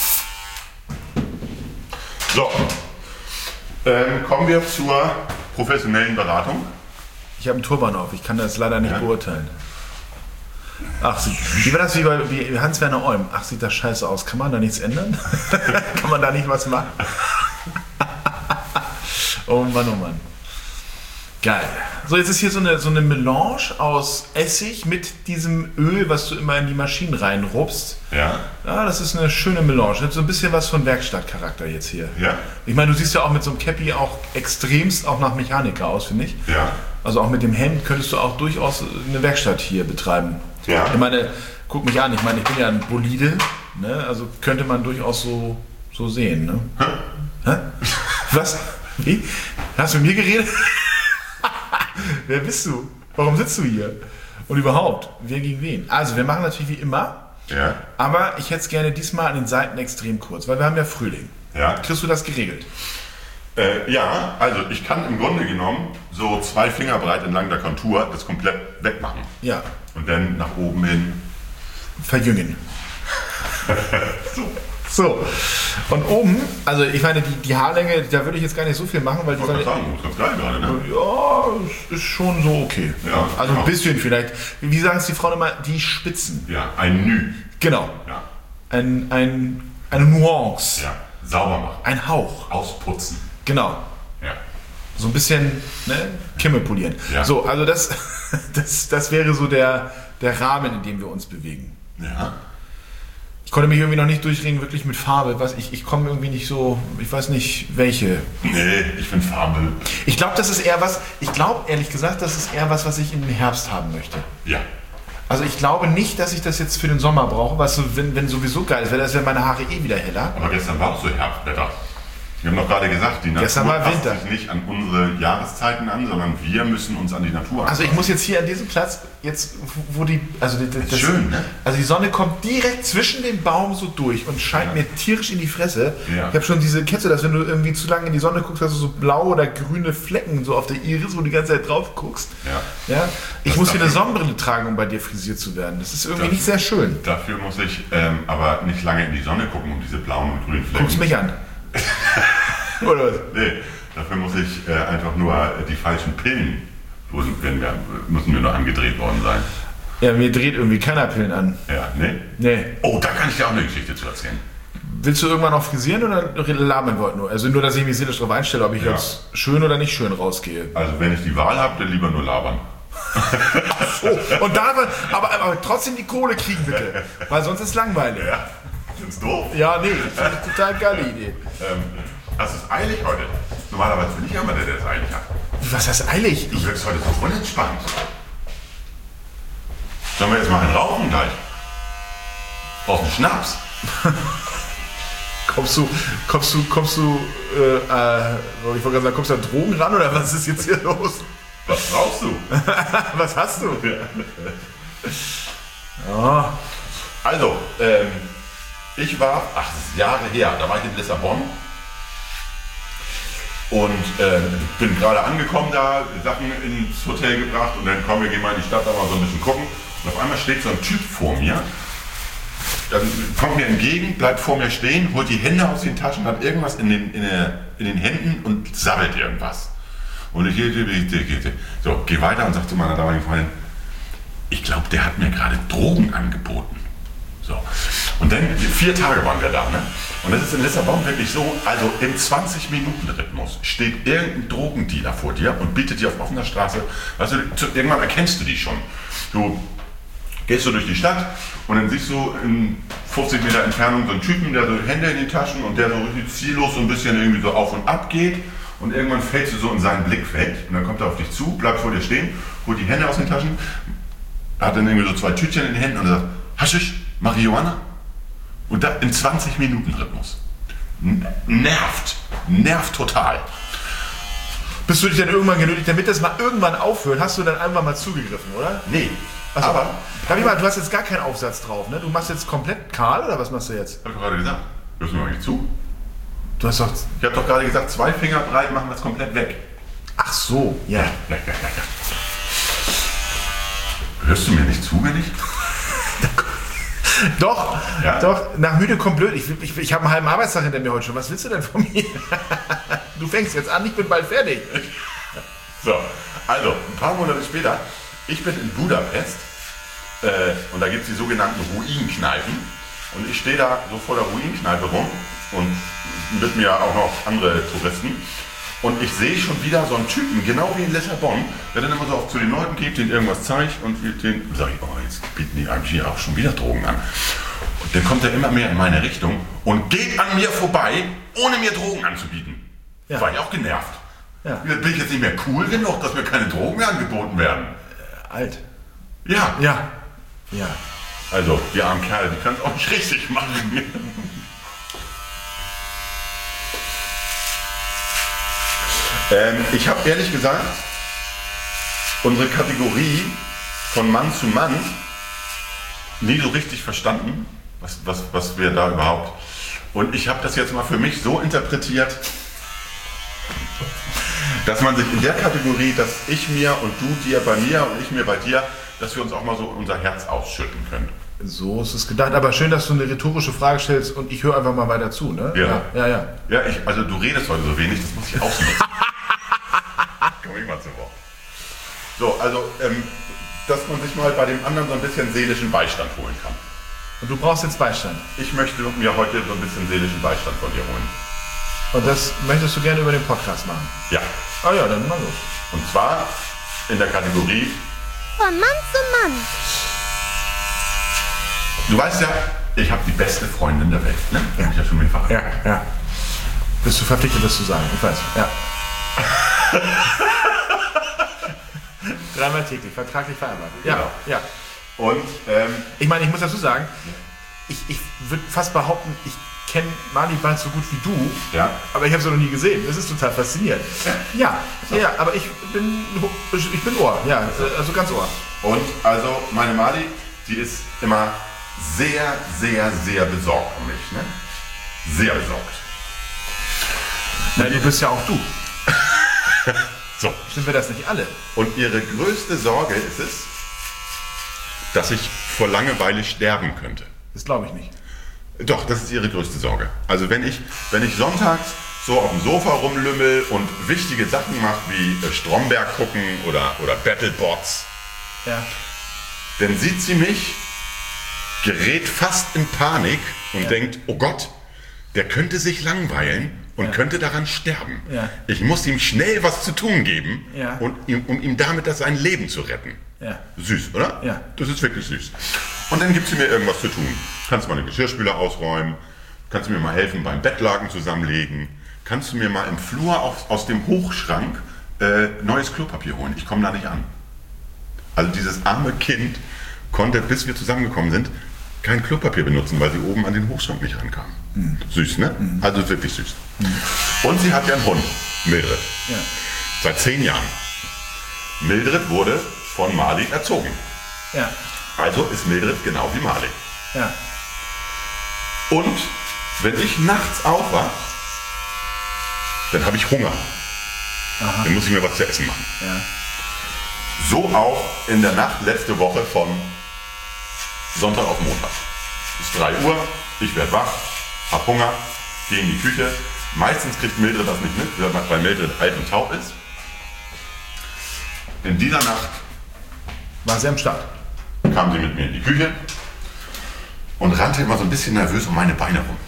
So. Ähm, kommen wir zur professionellen Beratung. Ich habe einen Turban auf, ich kann das leider nicht Ja. beurteilen. Ach, sieht, wie war das wie bei wie Hans-Werner Olm? Ach, sieht das scheiße aus. Kann man da nichts ändern? Kann man da nicht was machen? Oh Mann, oh Mann. Geil. So, jetzt ist hier so eine, so eine Melange aus Essig mit diesem Öl, was du immer in die Maschinen reinrupst. Ja. Ja, das ist eine schöne Melange. Hat so ein bisschen was von Werkstattcharakter jetzt hier. Ja. Ich meine, du siehst ja auch mit so einem Cappy auch extremst auch nach Mechaniker aus, finde ich. Ja. Also auch mit dem Hemd könntest du auch durchaus eine Werkstatt hier betreiben. Ja. Ich meine, guck mich an, ich meine, ich bin ja ein Bolide, ne? Also könnte man durchaus so, so sehen. Ne? Hä? Hä? Was? Wie? Hast du mit mir geredet? Wer bist du? Warum sitzt du hier? Und überhaupt, wer gegen wen? Also wir machen natürlich wie immer, Ja. aber ich hätte es gerne diesmal an den Seiten extrem kurz, weil wir haben ja Frühling. Ja. Kriegst du das geregelt? Äh, ja, also ich kann im Grunde genommen so zwei Finger breit entlang der Kontur das komplett wegmachen. Ja. Und dann nach oben hin. Verjüngen. so. So. Und oben, also ich meine, die, die Haarlänge, da würde ich jetzt gar nicht so viel machen, weil die Ich wollte war, gerade sagen, das ist ganz geil gerade, ne? ja, es ist schon so okay. Ja, also genau. ein bisschen vielleicht. Wie sagen es die Frauen immer? Die Spitzen. Ja, ein Nü. Genau. Ja. Ein, ein, eine Nuance. Ja. Sauber machen. Ein Hauch. Ausputzen. Genau. Ja. So ein bisschen ne, Kimme polieren. Ja. So, also das, das, das wäre so der, der Rahmen, in dem wir uns bewegen. Ja. Ich konnte mich irgendwie noch nicht durchringen, wirklich mit Farbe. Was, ich, ich komme irgendwie nicht so, ich weiß nicht welche. Nee, ich bin Farbe. Ich glaube, das ist eher was, ich glaube ehrlich gesagt, das ist eher was, was ich im Herbst haben möchte. Ja. Also ich glaube nicht, dass ich das jetzt für den Sommer brauche, was so, wenn, wenn sowieso geil ist, weil das wäre meine Haare eh wieder heller. Aber gestern war auch so Herbstwetter. Wir haben doch gerade gesagt, die Gestern Natur war passt Winter. sich nicht an unsere Jahreszeiten an, sondern wir müssen uns an die Natur anpassen. Also ich muss jetzt hier an diesem Platz, jetzt wo die, also das, das, schön, ne? Also die Sonne kommt direkt zwischen dem Baum so durch und scheint Ja. mir tierisch in die Fresse. Ja. Ich habe schon diese, kennst du das, wenn du irgendwie zu lange in die Sonne guckst, hast du so blaue oder grüne Flecken so auf der Iris, wo du die ganze Zeit drauf guckst. Ja. Ja? Ich Das muss hier eine dafür- Sonnenbrille tragen, um bei dir frisiert zu werden. Das ist irgendwie Das- nicht sehr schön. Dafür muss ich ähm, aber nicht lange in die Sonne gucken, um diese blauen und grünen Flecken. Guckst mich an. Oder was? Nee, dafür muss ich äh, einfach nur äh, die falschen Pillen, wo sind, wenn wir, müssen wir nur angedreht worden sein. Ja, mir dreht irgendwie keiner Pillen an. Ja, ne? Nee. Oh, da kann ich dir auch eine Geschichte zu erzählen. Willst du irgendwann noch frisieren oder labern wir heute nur? Also nur, dass ich mich seelisch darauf einstelle, ob ich Ja. jetzt schön oder nicht schön rausgehe. Also wenn ich die Wahl habe, dann lieber nur labern. Oh, und da aber, aber trotzdem die Kohle kriegen bitte, weil sonst ist es langweilig. Ja, find's doof. Ja, nee, das ist eine total geile Idee. Ähm, das ist eilig heute. Normalerweise bin ich immer der, der es eilig hat. Was heißt eilig? Du wirkst heute so unentspannt. Sollen wir jetzt mal einen rauchen gleich? Brauchst einen Schnaps? Kommst du, kommst du, kommst du, äh, äh, ich wollte gerade sagen, kommst du an Drogen ran oder was ist jetzt hier los? Was brauchst du? Was hast du? Oh, Also, ähm, ich war, ach, das ist Jahre her, da war ich in Lissabon und äh, bin gerade angekommen da, Sachen ins Hotel gebracht und dann kommen wir, gehen mal in die Stadt, da mal so ein bisschen gucken und auf einmal steht so ein Typ vor mir, dann kommt mir entgegen, bleibt vor mir stehen, holt die Hände aus den Taschen, hat irgendwas in den, in der, in den Händen und sabbelt irgendwas. Und ich, ich, ich, ich, ich so, geh weiter und sag zu meiner damaligen Freundin, ich glaube, der hat mir gerade Drogen angeboten. So. Und dann, vier Tage waren wir da, ne? Und das ist in Lissabon wirklich so, also im zwanzig-Minuten-Rhythmus steht irgendein Drogendealer vor dir und bietet dir auf offener Straße, weißt du, zu, irgendwann erkennst du die schon. Du gehst so durch die Stadt und dann siehst du in fünfzig Meter Entfernung so einen Typen, der so Hände in den Taschen und der so richtig ziellos so ein bisschen irgendwie so auf und ab geht. Und irgendwann fällst du so in sein Blickfeld und dann kommt er auf dich zu, bleibt vor dir stehen, holt die Hände aus den Taschen, hat dann irgendwie so zwei Tütchen in den Händen und sagt, Haschisch, Marihuana? Und da im zwanzig-Minuten-Rhythmus. N- Nervt, nervt total. bist du dich dann irgendwann genötigt, damit das mal irgendwann aufhört, hast du dann einfach mal zugegriffen, oder? Nee, Achso, aber, darf ich mal, du hast jetzt gar keinen Aufsatz drauf, ne? Du machst jetzt komplett kahl oder was machst du jetzt? hab ich gerade gesagt, hörst du mir eigentlich zu? Du hast doch, Ich habe doch gerade gesagt, zwei Finger breit machen das komplett weg. ach so, ja. Ja, ja, ja, ja. Hörst du mir nicht zu, wenn ich? Doch, Ja? doch, nach müde kommt blöd. Ich, ich, ich habe einen halben Arbeitstag hinter mir heute schon. Was willst du denn von mir? Du fängst jetzt an, ich bin bald fertig. So, also ein paar Monate später, ich bin in Budapest äh, und da gibt es die sogenannten Ruinenkneipen und ich stehe da so vor der Ruinenkneipe rum und mit mir auch noch andere Touristen und ich sehe schon wieder so einen Typen, genau wie in Lissabon, der dann immer so auf zu den Leuten geht, denen irgendwas zeigt und den sage ich, oh, jetzt bieten die eigentlich hier auch schon wieder Drogen an. Und dann kommt er immer mehr in meine Richtung und geht an mir vorbei, ohne mir Drogen anzubieten. Ja. War ich auch genervt. Ja. Bin ich jetzt nicht mehr cool genug, dass mir keine Drogen mehr angeboten werden? Alt. Ja. Ja. Ja. Also, die armen Kerle, die können es auch nicht richtig machen. ähm, ich habe ehrlich gesagt unsere Kategorie von Mann zu Mann nie so richtig verstanden, was, was, was wir da überhaupt... Und ich habe das jetzt mal für mich so interpretiert, dass man sich in der Kategorie, dass ich mir und du dir bei mir und ich mir bei dir, dass wir uns auch mal so unser Herz ausschütten können. So ist es gedacht. Aber schön, dass du eine rhetorische Frage stellst und ich höre einfach mal weiter zu, ne? Ja. Ja, ja. Ja, ich, also du redest heute so wenig, das muss ich ausnutzen. Komm ich mal zu Wort. So, also, ähm, dass man sich mal bei dem anderen so ein bisschen seelischen Beistand holen kann. Und du brauchst jetzt Beistand. Ich möchte mir heute so ein bisschen seelischen Beistand von dir holen. Und das möchtest du gerne über den Podcast machen. Ja. Ah ja, dann mal los. Und zwar in der Kategorie, Von Mann zu Mann. du weißt ja, ich habe die beste Freundin der Welt, ne? Ja. Hab ich ja schon mehrfach. Ja, ja. Bist du verpflichtet, das zu sagen? Ich weiß, ja. Dreimal täglich, vertraglich vereinbart. Ja, Genau. ja. Und, ähm, Ich meine, ich muss dazu sagen, ich, ich würde fast behaupten, ich kenne Mali bald so gut wie du, Ja. aber ich habe sie noch nie gesehen. Das ist total faszinierend. Ja, ja, ja, aber ich bin, ich bin Ohr, ja, also ganz Ohr. Und also meine Mali, die ist immer sehr, sehr, sehr besorgt um mich. Ne? Sehr besorgt. Na, du bist ja auch du. So. Sind wir das nicht alle? Und ihre größte Sorge ist es, dass ich vor Langeweile sterben könnte. Das glaube ich nicht. Doch, das ist ihre größte Sorge. Also wenn ich, wenn ich sonntags so auf dem Sofa rumlümmel und wichtige Sachen mache, wie äh, Stromberg gucken oder, oder Battlebots, Ja. dann sieht sie mich, gerät fast in Panik und Ja. denkt, oh Gott, der könnte sich langweilen und Ja. könnte daran sterben. Ja. Ich muss ihm schnell was zu tun geben, Ja. und ihm, um ihm damit das sein Leben zu retten. Ja. Süß, oder? Ja. Das ist wirklich süß. Und dann gibt sie mir irgendwas zu tun. Kannst du mal eine Geschirrspüler ausräumen? Kannst du mir mal helfen beim Bettlaken zusammenlegen? Kannst du mir mal im Flur aus, aus dem Hochschrank äh, neues Klopapier holen? Ich komme da nicht an. Also dieses arme Kind konnte, bis wir zusammengekommen sind, kein Klopapier benutzen, weil sie oben an den Hochschrank nicht rankam. Mhm. Süß, ne? Mhm. Also wirklich süß. Mhm. Und sie hat ja einen Hund, Mildred. Ja. Seit zehn Jahren. Mildred wurde von Mali erzogen. Ja. Also ist Mildred genau wie Mali. Ja. Und wenn ich nachts aufwache, dann habe ich Hunger. Aha. Dann muss ich mir was zu essen machen. Ja. So auch in der Nacht letzte Woche von Sonntag auf Montag. Es ist drei Uhr, ich werde wach, hab Hunger, gehe in die Küche. Meistens kriegt Mildred das nicht mit, weil Mildred alt und taub ist. In dieser Nacht War sie am Start. kam sie mit mir in die Küche und rannte immer so ein bisschen nervös um meine Beine rum.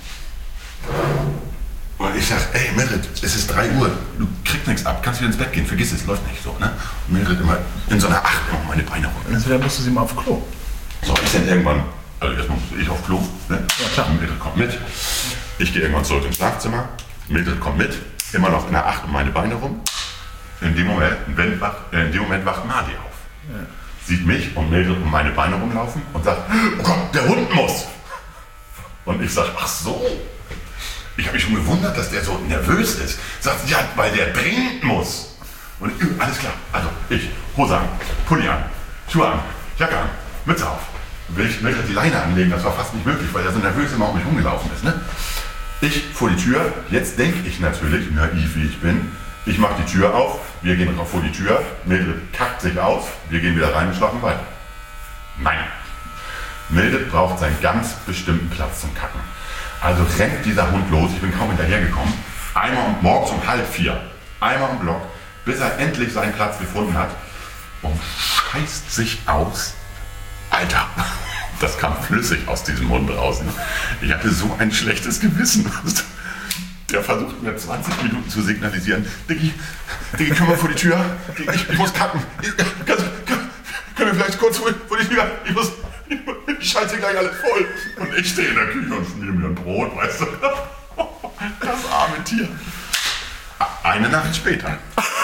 Und ich sag, ey Mildred, es ist drei Uhr, du kriegst nichts ab, kannst wieder ins Bett gehen, vergiss es, läuft nicht so. Ne? Und Mildred immer in so einer Achtung um meine Beine rum. Entweder musste sie mal auf Klo. So, ich dann irgendwann, also erstmal musste ich auf Klo, ne? Ja, klar. Mildred kommt mit, ich gehe irgendwann zurück ins Schlafzimmer, Mildred kommt mit, immer noch in der Acht um meine Beine rum. In dem Moment, wenn wach, äh, in dem Moment wacht Mali auf. Ja. Sieht mich und Mildred um meine Beine rumlaufen und sagt, oh Gott, der Hund muss. Und ich sage, ach so. Ich habe mich schon gewundert, dass der so nervös ist. Sagt, ja, weil der dringend muss. Und ich, alles klar, also ich, Hose an, Pulli an, Schuhe an, Jacke an, Mütze auf. Will ich Mildred die Leine anlegen, das war fast nicht möglich, weil er so nervös immer um mich rumgelaufen ist. Ne? Ich vor die Tür, jetzt denke ich natürlich, naiv wie ich bin, ich mache die Tür auf, wir gehen vor die Tür, Mildred kackt sich aus, wir gehen wieder rein und schlafen weiter. Nein. Mildred braucht seinen ganz bestimmten Platz zum Kacken. Also rennt dieser Hund los, ich bin kaum hinterhergekommen, einmal um, morgens um halb vier, einmal um Block, bis er endlich seinen Platz gefunden hat und scheißt sich aus. Alter, das kam flüssig aus diesem Mund draußen. Ich hatte so ein schlechtes Gewissen. Der versucht mir zwanzig Minuten zu signalisieren. Diggi, Diggi, komm mal vor die Tür. Ich, ich muss kacken. Ich, kannst, kann, können wir vielleicht kurz vor, vor die Tür? Ich muss, ich, ich scheiße gleich alles voll. Und ich stehe in der Küche und schmiere mir ein Brot, weißt du. Das arme Tier. Eine Nacht später.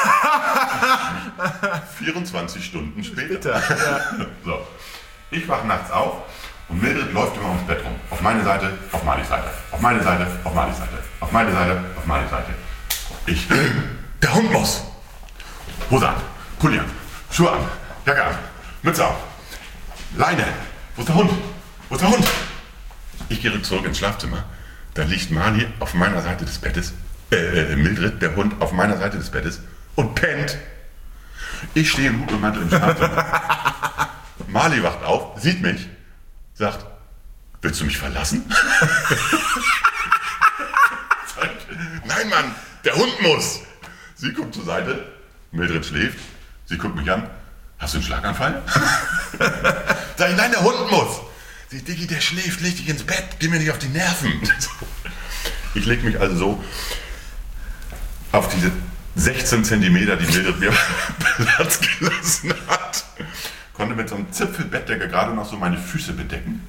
vierundzwanzig Stunden später. Später, ja. So. Ich wache nachts auf und Mildred läuft immer ums Bett rum. Auf meine Seite, auf Malis Seite. Auf meine Seite, auf Malis Seite. Auf meine Seite, auf Malis Seite. Ich, der Hund muss. Hose an, Pulli an, Schuhe an, Jacke an, Mütze auf, Leine. Wo ist der Hund? Wo ist der Hund? Ich gehe zurück ins Schlafzimmer. Da liegt Mali auf meiner Seite des Bettes. Äh, äh, Mildred, der Hund, auf meiner Seite des Bettes und pennt. Ich stehe im Hut und Mantel im Schlafzimmer. Mali wacht auf, sieht mich, sagt, willst du mich verlassen? Sagt, nein, Mann, der Hund muss. Sie guckt zur Seite, Mildred schläft, sie guckt mich an, hast du einen Schlaganfall? Sag ich, nein, der Hund muss. Sie, Diggi, der schläft, leg dich ins Bett, geh mir nicht auf die Nerven. Ich leg mich also so auf diese sechzehn Zentimeter, die Mildred mir Platz gelassen hat. Konnte mit so einem Zipfelbettdecke gerade noch so meine Füße bedecken.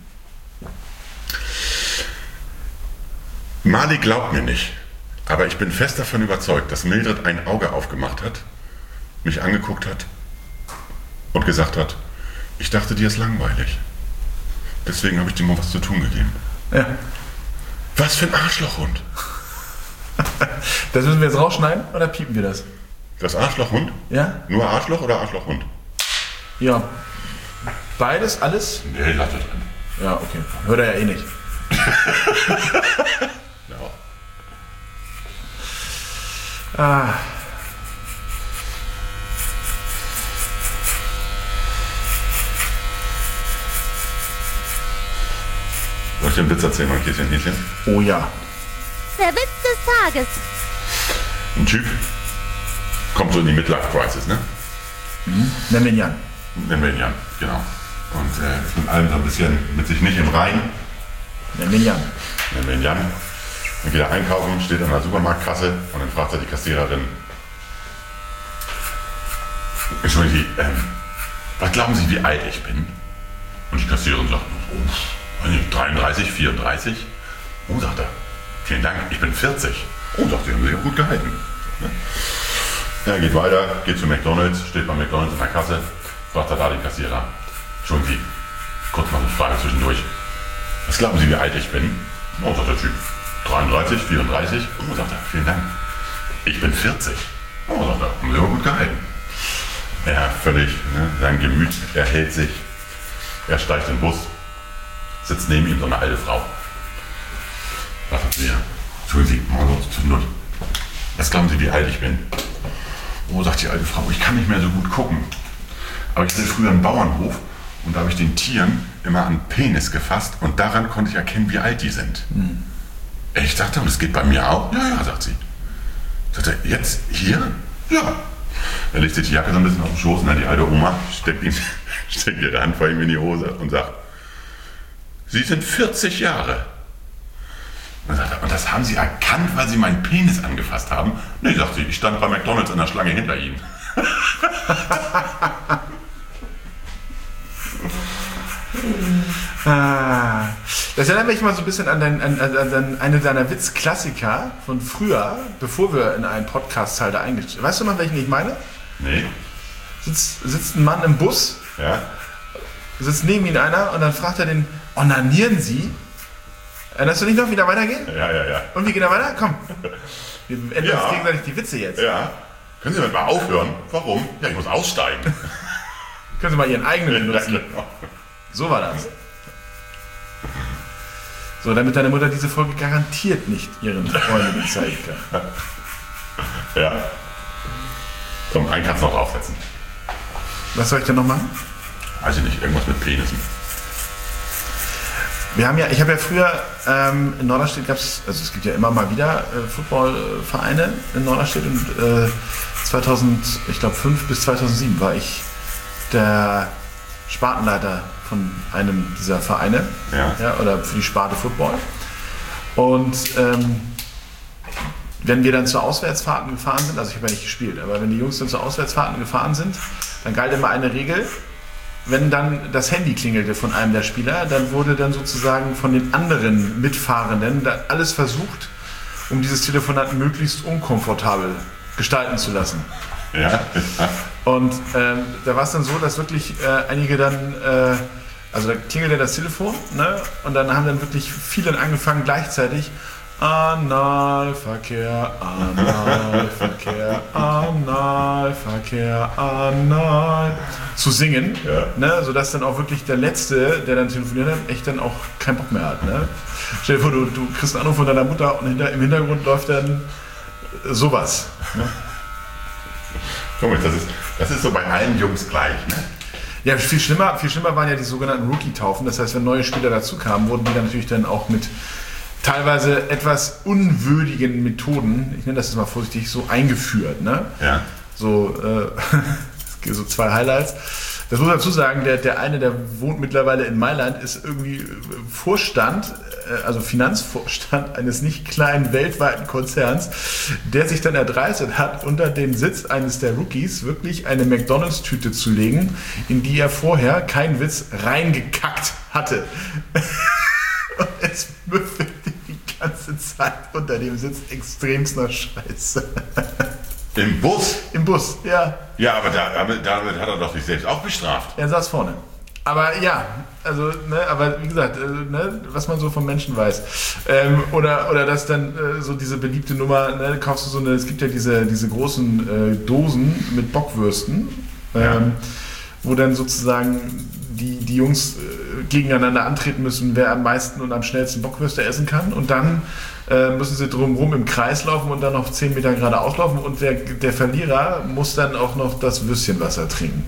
Mali glaubt mir nicht, aber ich bin fest davon überzeugt, dass Mildred ein Auge aufgemacht hat, mich angeguckt hat und gesagt hat, ich dachte, dir ist langweilig. Deswegen habe ich dir mal was zu tun gegeben. Ja. Was für ein Arschlochhund. Das müssen wir jetzt rausschneiden oder piepen wir das? Das Arschlochhund? Ja? Nur Arschloch oder Arschlochhund? Ja. Beides, alles? Nee, lass das drin. Ja, okay. Hört er ja eh nicht. Ja. Ah. Soll ich dir einen Witz erzählen, mein Käschen, Häschen? Oh ja. Der Witz des Tages. Ein Typ kommt so in die Midlife-Crisis, ne? Mhm. Nennen wir ihn Jan. Nennen wir ihn Jan, genau. Und äh, ist mit allem so ein bisschen mit sich nicht im Reinen. Nennen wir ihn Jan. Nennen wir ihn Jan. Dann geht er einkaufen, steht an der Supermarktkasse und dann fragt er die Kassiererin: Entschuldigung, ähm, was glauben Sie, wie alt ich bin? Und die Kassiererin sagt: oh, dreiunddreißig, vierunddreißig. Oh, sagt er: vielen Dank, ich bin vierzig. Oh, sagt sie, haben Sie ja gut gehalten. Er geht weiter, geht zu McDonalds, steht bei McDonalds in der Kasse, fragt er da den Kassierer: Entschuldigung, kurz mal eine Frage zwischendurch. Was glauben Sie, wie alt ich bin? Oh, sagt der Typ: dreiunddreißig, vierunddreißig. Oh, sagt er, vielen Dank. Ich bin vierzig. Oh, sagt er, haben Sie aber gut gehalten. Ja, völlig, ne, sein Gemüt erhält sich. Er steigt in den Bus, sitzt neben ihm so eine alte Frau. Sagt er zu ihr: Entschuldigen Sie, mal so zu Null. Was glauben Sie, wie alt ich bin? Oh, sagt die alte Frau, ich kann nicht mehr so gut gucken. Aber ich hatte früher einen Bauernhof und da habe ich den Tieren immer an den Penis gefasst und daran konnte ich erkennen, wie alt die sind. Hm. Echt, sagt er, und das geht bei mir auch? Ja, ja, sagt sie. Sagt er, jetzt hier? Ja. Er legt sich die Jacke so ein bisschen auf den Schoß und dann die alte Oma steckt, ihm, steckt ihre Hand vor ihm in die Hose und sagt: Sie sind vierzig Jahre. Und, sagt er, und das haben Sie erkannt, weil Sie meinen Penis angefasst haben? Nee, sagt sie, ich stand bei McDonalds in der Schlange hinter Ihnen. Ah, das erinnert mich mal so ein bisschen an, dein, an, an, an eine deiner Witzklassiker von früher, bevor wir in einen Podcast-Halter eingestiegen sind. Weißt du noch, welchen ich meine? Nee. Sitzt, sitzt ein Mann im Bus, Ja. sitzt neben ihn einer und dann fragt er den: Onanieren Sie? Erinnerst du dich noch, wie da weitergeht? Ja, ja, ja. Und wie geht er weiter? Komm. Wir ändern Ja. uns gegenseitig die Witze jetzt. Ja. Können Sie mal aufhören? Warum? Ja, ich muss aussteigen. Können Sie mal Ihren eigenen benutzen. Ja, genau. So war das. So, damit deine Mutter diese Folge garantiert nicht ihren Freunden zeigen kann. Ja. Komm, einen kannst du noch draufsetzen. Was soll ich denn noch machen? Weiß ich nicht, irgendwas mit Penissen. Wir haben ja, ich habe ja früher ähm, in Norderstedt gab es, also es gibt ja immer mal wieder äh, Footballvereine in Norderstedt und äh, zweitausendfünf bis zweitausendsieben war ich der Spartenleiter von einem dieser Vereine, Ja. Ja, oder für die Sparte Football. Und ähm, wenn wir dann zu Auswärtsfahrten gefahren sind, also ich habe ja nicht gespielt, aber wenn die Jungs dann zu Auswärtsfahrten gefahren sind, dann galt immer eine Regel: Wenn dann das Handy klingelte von einem der Spieler, dann wurde dann sozusagen von den anderen Mitfahrenden dann alles versucht, um dieses Telefonat möglichst unkomfortabel gestalten zu lassen. Ja. Und ähm, da war es dann so, dass wirklich äh, einige dann, äh, also da klingelte das Telefon, ne? Und dann haben dann wirklich viele angefangen gleichzeitig Analverkehr, Analverkehr, Analverkehr, Anal zu singen, Ja. ne? Sodass dann auch wirklich der Letzte, der dann telefoniert hat, echt dann auch keinen Bock mehr hat. Ne? Stell dir vor, du, du kriegst einen Anruf von deiner Mutter und hinter, im Hintergrund läuft dann sowas. Ne? Komisch, das ist, das ist so bei allen Jungs gleich, ne? Ja, viel schlimmer, viel schlimmer waren ja die sogenannten Rookie-Taufen. Das heißt, wenn neue Spieler dazu kamen, wurden die dann natürlich dann auch mit teilweise etwas unwürdigen Methoden, ich nenne das jetzt mal vorsichtig, so eingeführt. Ne? Ja. So, äh, so zwei Highlights. Das muss man dazu sagen, der, der eine, der wohnt mittlerweile in Mailand, ist irgendwie Vorstand, also Finanzvorstand eines nicht kleinen weltweiten Konzerns, der sich dann erdreistet hat, unter den Sitz eines der Rookies wirklich eine McDonalds-Tüte zu legen, in die er vorher, kein Witz, reingekackt hatte. Und es müffelt die ganze Zeit unter dem Sitz extremst nach Scheiße. Im Bus? Im Bus, ja. Ja, aber da, damit, damit hat er doch sich selbst auch bestraft. Er saß vorne. Aber ja, also, ne, aber wie gesagt, äh, ne, was man so vom Menschen weiß. Ähm, oder, oder dass dann äh, so diese beliebte Nummer, ne, kaufst du so eine, es gibt ja diese, diese großen äh, Dosen mit Bockwürsten, ähm, Ja. wo dann sozusagen die, die Jungs äh, gegeneinander antreten müssen, wer am meisten und am schnellsten Bockwürste essen kann. Und dann äh, müssen sie drumherum im Kreis laufen und dann noch zehn Meter geradeaus laufen. Und der, der Verlierer muss dann auch noch das Würstchenwasser trinken.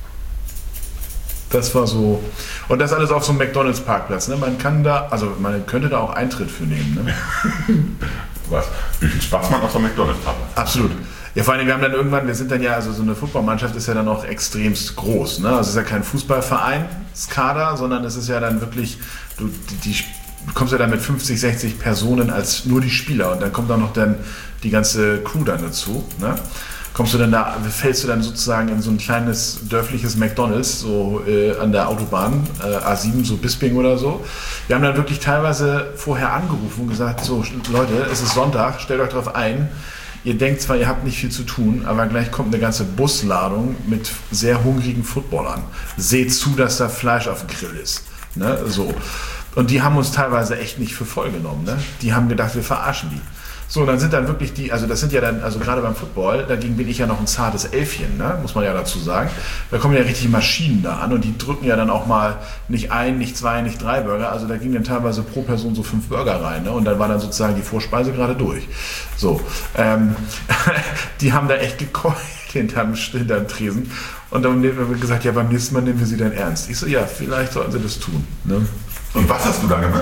Das war so. Und das alles auf so einem McDonalds-Parkplatz. Ne? Man kann da, also man könnte da auch Eintritt für nehmen. Ne? Was? Wie viel Spaß man auf so einem McDonalds hat. Absolut. Ja, vor allem, wir haben dann irgendwann, wir sind dann ja, also so eine Footballmannschaft ist ja dann auch extremst groß. Ne? Also es ist ja kein Fußballvereinskader, sondern es ist ja dann wirklich, du, die, die, du kommst ja dann mit fünfzig, sechzig Personen als nur die Spieler und dann kommt auch noch dann die ganze Crew dann dazu. Ne? Kommst du dann da, fällst du dann sozusagen in so ein kleines dörfliches McDonalds, so äh, an der Autobahn, äh, A sieben, so Bisping oder so. Wir haben dann wirklich teilweise vorher angerufen und gesagt, so Leute, es ist Sonntag, stellt euch drauf ein. Ihr denkt zwar, ihr habt nicht viel zu tun, aber gleich kommt eine ganze Busladung mit sehr hungrigen Footballern. Seht zu, dass da Fleisch auf dem Grill ist. Ne? So. Und die haben uns teilweise echt nicht für voll genommen. Ne? Die haben gedacht, wir verarschen die. So, dann sind dann wirklich die, also das sind ja dann, also gerade beim Football, dagegen bin ich ja noch ein zartes Elfchen, ne? Muss man ja dazu sagen. Da kommen ja richtig Maschinen da an und die drücken ja dann auch mal nicht ein, nicht zwei, nicht drei Burger. Also da gingen dann teilweise pro Person so fünf Burger rein, ne? Und dann war dann sozusagen die Vorspeise gerade durch. So, ähm, die haben da echt gekeult hinterm, hinterm Tresen. Und dann haben wir gesagt, ja, beim nächsten Mal nehmen wir sie dann ernst. Ich so, ja, vielleicht sollten sie das tun. Ne? Und was hast du da gemacht?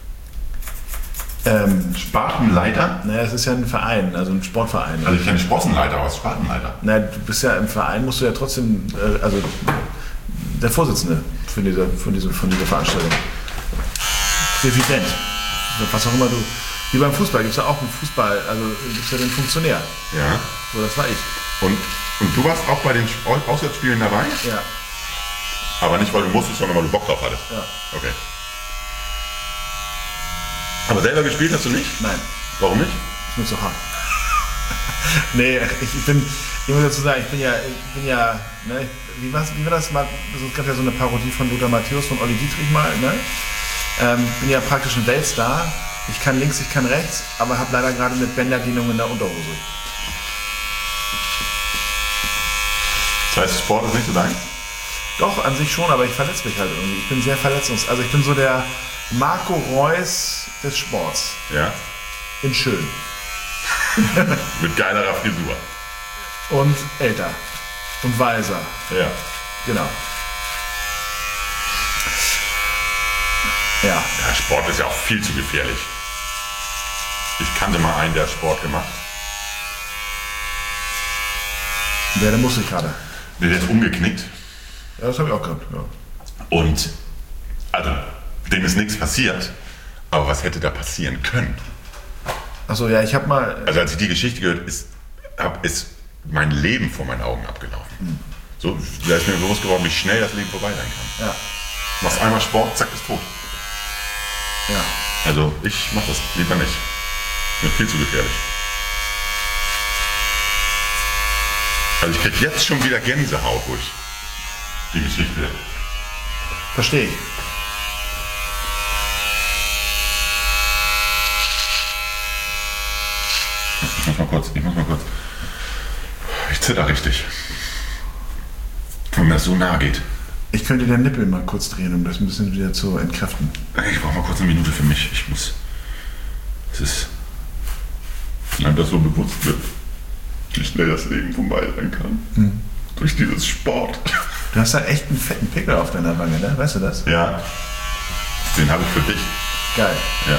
Ähm, Spartenleiter? naja, es ist ja ein Verein, also ein Sportverein. Also ich kenne Sprossenleiter, aber was ist Spartenleiter? Na, du bist ja im Verein, musst du ja trotzdem, äh, also der Vorsitzende von dieser, von dieser, von dieser Veranstaltung. Präsident. Was auch immer du. Wie beim Fußball gibt es ja auch einen Fußball, also gibt es ja den Funktionär. Ja. So, das war ich. Und, und du warst auch bei den Auswärtsspielen dabei? Ja. Aber nicht, weil du musstest, sondern weil du Bock drauf hattest? Ja. Okay. Aber selber gespielt hast du nicht? Nein. Warum nicht? Ist mir zu hart. Nee, ich, ich bin, ich muss dazu sagen, ich bin ja, ich bin ja, ne, wie, was, wie war das mal, es gab ja so eine Parodie von Lothar Matthäus, von Olli Dietrich mal, ne? Ähm, ich bin ja praktisch ein Weltstar. Ich kann links, ich kann rechts, aber habe leider gerade eine Bänderdehnung in der Unterhose. Das heißt, Sport ist nicht so dein? Doch, an sich schon, aber ich verletze mich halt irgendwie. Ich bin sehr verletzungs... Also ich bin so der Marco Reus des Sports. Ja. In schön. Mit geilerer Frisur. Und älter. Und weiser. Ja. Genau. Ja. Ja, Sport ist ja auch viel zu gefährlich. Ich kannte mal einen, der hat Sport gemacht. Wer, der Muskelkater. Der ist umgeknickt. Ja, das habe ich auch gehabt, ja. Und, also, dem ist nichts passiert. Aber was hätte da passieren können? Achso, ja, ich habe mal... Also, als ich die Geschichte gehört ist, hab, ist mein Leben vor meinen Augen abgelaufen. Hm. So, da ist mir bewusst geworden, wie schnell das Leben vorbei sein kann. Ja. Machst einmal Sport, zack, ist tot. Ja. Also, ich mach das lieber nicht. Mir viel zu gefährlich. Also, ich krieg jetzt schon wieder Gänsehaut, wo ich die Geschichte... Verstehe ich. Ich muss mal kurz, ich muss mal kurz. Ich zitter richtig. Wenn mir das so nahe geht. Ich könnte den Nippel mal kurz drehen, um das ein bisschen wieder zu entkräften. Ich brauche mal kurz eine Minute für mich. Ich muss. Es ist. Wenn das so bewusst wird, wie schnell das Leben vorbei sein kann. Hm. Durch dieses Sport. Du hast da echt einen fetten Pickel auf deiner Wange, ne? Weißt du das? Ja. Den habe ich für dich. Geil. Ja.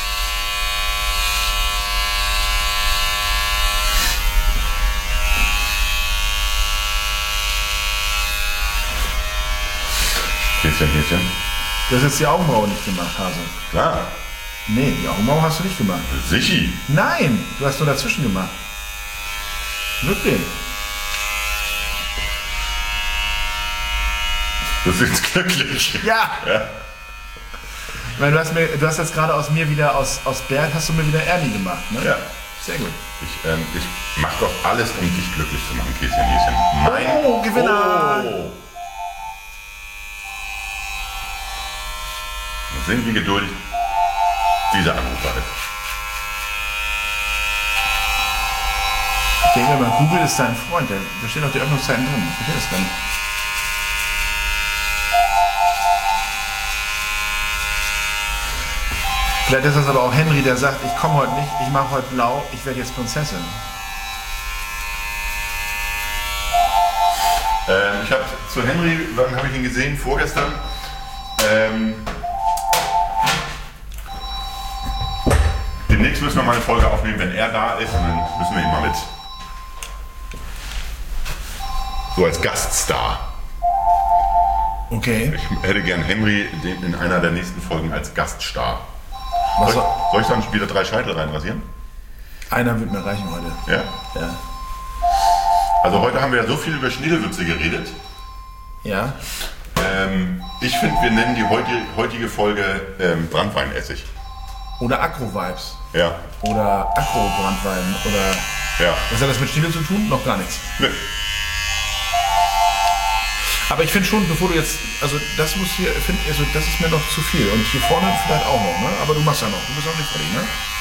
Häschen, Häschen. Du hast jetzt die Augenbrauen nicht gemacht, Hase. Klar. Nee, die Augenbrauen hast du nicht gemacht. Sichi. Nein, du hast nur dazwischen gemacht. Wirklich. Du bist glücklich. Ja. Ja. Ich meine, du hast, mir, du hast jetzt gerade aus mir wieder, aus, aus Bert hast du mir wieder Ernie gemacht, ne? Ja. Sehr gut. Ich, ähm, ich mach doch alles, um dich glücklich zu machen, Käschen, Häschen. Mein Oh, Gewinner. Oh. sehen, wie geduldig dieser Anrufer ist. Ich denke mal, Google ist dein Freund. Da stehen auch die Öffnungszeiten drin. Ich verstehe das gar nicht. Vielleicht ist das aber auch Henry, der sagt, ich komme heute nicht, ich mache heute blau, ich werde jetzt Prinzessin. Ähm, ich habe zu Henry, wann habe ich ihn gesehen? Vorgestern. Ähm, demnächst müssen wir mal eine Folge aufnehmen, wenn er da ist, und dann müssen wir ihn mal mit so als Gaststar. Okay. Ich hätte gern Henry den in einer der nächsten Folgen als Gaststar. Was Soll soll, ich, soll ich dann wieder drei Scheitel reinrasieren? einer wird mir reichen heute. Ja. Ja. Also heute haben wir ja so viel über Schniedelwürze geredet. Ja. Ähm, ich finde, wir nennen die heutige, heutige Folge ähm, Brandweinessig. Oder Agro-Vibes. Ja. Oder Agro-Brandwein. Oder. Ja. Was hat das mit Schniedel zu tun? Noch gar nichts. Nee. Aber ich finde schon, bevor du jetzt, also das muss hier, find, also das ist mir noch zu viel. Und hier vorne vielleicht auch noch, ne? Aber du machst ja noch, du bist auch nicht fertig, ne?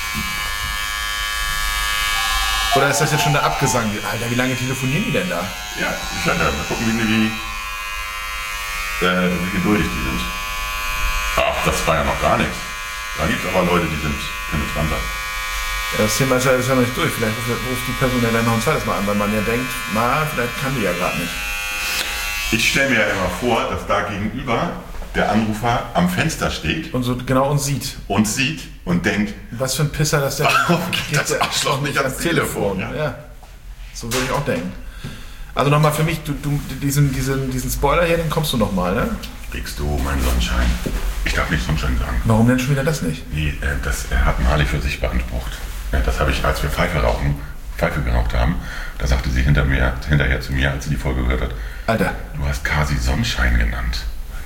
Oder ist das jetzt schon der Abgesang? Alter, wie lange telefonieren die denn da? Ja, ich sag ja, mal gucken, wie, wie, äh, wie geduldig die sind. Ach, das war ja noch gar nichts. Da gibt es aber Leute, die sind penetranter. Ja, das Thema ist ja, ist ja noch nicht durch. Vielleicht ruft, ruft die Person ja dann noch ein zweites Mal an, weil man ja denkt, na, vielleicht kann die ja gerade nicht. Ich stelle mir ja immer vor, dass da gegenüber der Anrufer am Fenster steht Und so genau uns sieht. und sieht und denkt, Was für ein Pisser, dass der warum geht das Arschloch nicht ans Telefon? Ja. Ja. ja. So würde ich auch denken. Also nochmal für mich, du, du, diesen, diesen, diesen Spoiler hier, den kommst du nochmal, ne? Kriegst du, mein Sonnenschein. Ich darf nicht Sonnenschein sagen. Warum denn schon wieder das nicht? Nee, äh, das äh, hat Marley für sich beansprucht. Äh, das habe ich, als wir Pfeife rauchen, Pfeife geraucht haben, da sagte sie hinter mir, hinterher zu mir, als sie die Folge gehört hat, Alter. du hast Kasi Sonnenschein genannt.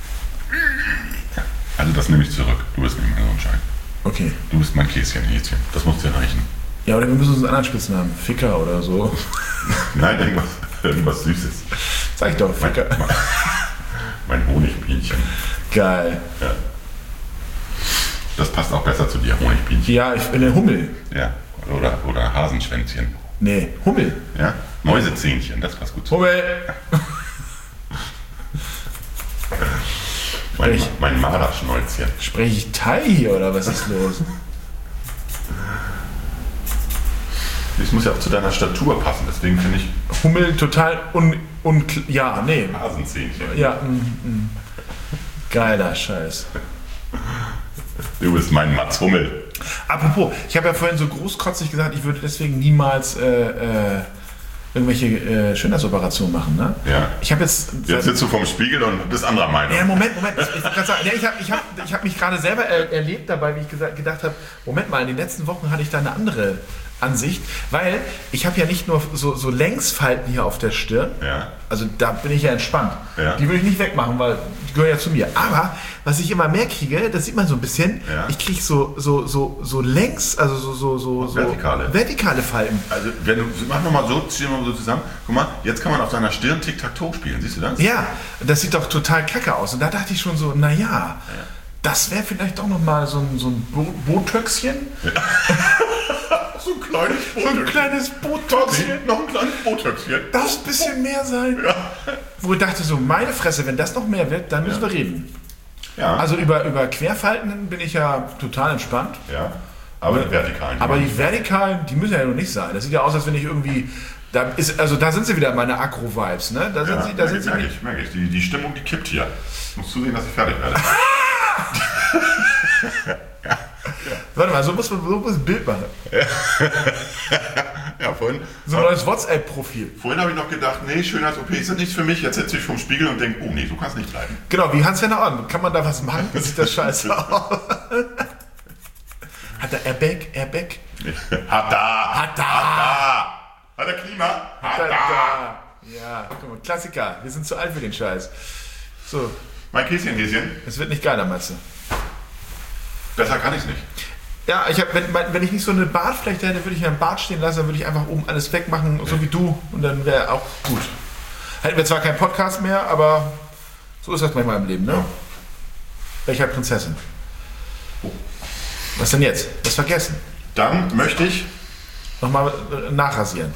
Also das nehme ich zurück. Du bist nicht mein Sonnenschein. Okay. Du bist mein Käschen, Häschen. Das muss dir reichen. Ja, oder wir müssen uns einen anderen Spitznamen. Ficker oder so. Nein, irgendwas, irgendwas Süßes. Sag ich doch, Mein, Ficker. mein, mein Honigbienchen. Geil. Ja. Das passt auch besser zu dir, Honigbienchen. Ja, ich bin der Hummel. Ja. Oder, oder Hasenschwänzchen. Nee, Hummel. Ja. Mäusezähnchen, das passt gut zu. Hummel. Mein, Ich- mein Marderschnäuzchen. Spreche ich Thai hier oder was ist los? Das muss ja auch zu deiner Statur passen, deswegen finde ich Hummel total un... un ja, nee. Hasenzähnchen. Ja, mm, mm. Geiler Scheiß. Du bist mein Mats Hummel. Apropos, ich habe ja vorhin so großkotzig gesagt, ich würde deswegen niemals äh, äh, irgendwelche äh, Schönheitsoperationen machen, ne? Ja. Ich habe jetzt... Jetzt sitzt du vorm Spiegel und bist anderer Meinung. Ja, Moment, Moment. Ich, ich wollte gerade sagen, ja, ich habe ich hab, ich hab mich gerade selber er, erlebt dabei, wie ich gesagt, gedacht habe, Moment mal, in den letzten Wochen hatte ich da eine andere Ansicht, weil ich habe ja nicht nur so, so Längsfalten hier auf der Stirn, Ja. also da bin ich ja entspannt. Ja. Die würde ich nicht wegmachen, weil die gehören ja zu mir. Aber was ich immer mehr kriege, das sieht man so ein bisschen, Ja. ich kriege so, so, so, so längs, also so, so, so, so Vertikale. vertikale Falten. Also, wenn du, mach nochmal so, zieh mal so zusammen. Guck mal, jetzt kann man auf seiner Stirn Tic-Tac-Toe spielen, siehst du das? Ja, das sieht doch total kacke aus. Und da dachte ich schon so, naja, das wäre vielleicht doch nochmal so ein, so ein Bo- Botöxchen. So ein kleines So ein kleines Botöxchen. Noch ein kleines Botöxchen. Das bisschen mehr sein. Wo ich dachte so, meine Fresse, wenn das noch mehr wird, dann müssen wir reden. Ja. Also über, über Querfalten bin ich ja total entspannt. ja. Aber die vertikalen. Aber waren- die vertikalen, die müssen ja noch nicht sein. Das sieht ja aus, als wenn ich irgendwie... Da ist, also da sind sie wieder, meine Agro-Vibes. Ne? Da sind ja, sie, da sind sie merke nicht. ich, merke ich. Die, die Stimmung, die kippt hier. Ich muss zusehen, dass ich fertig werde. Warte mal, so muss man so muss ein Bild machen. Ja, vorhin, So ein neues WhatsApp-Profil. vorhin habe ich noch gedacht, nee, Schönheits-O P sind nichts für mich. Jetzt sitze ich vorm Spiegel und denke, oh nee, so kann es nicht bleiben. Genau, wie Hans-Werner Orn. Kann man da was machen? Sieht das scheiße aus? Hat er Airbag? Airbag? Hat da! Hat da! da! Hat er Klima? Hat Da, da! da. Ja, guck mal, Klassiker. Wir sind zu alt für den Scheiß. So, Mein Käschen, Häschen, es wird nicht geiler, meinst du? besser kann ich es nicht. Ja, ich hab, wenn, wenn ich nicht so eine Bartflechte hätte, würde ich mir einen Bart stehen lassen, dann würde ich einfach oben alles wegmachen, so wie du, und dann wäre auch gut. Hätten wir zwar keinen Podcast mehr, aber so ist das manchmal im Leben, ne? Welcher Prinzessin? Was denn jetzt? Was vergessen? Dann möchte ich Nochmal äh, nachrasieren.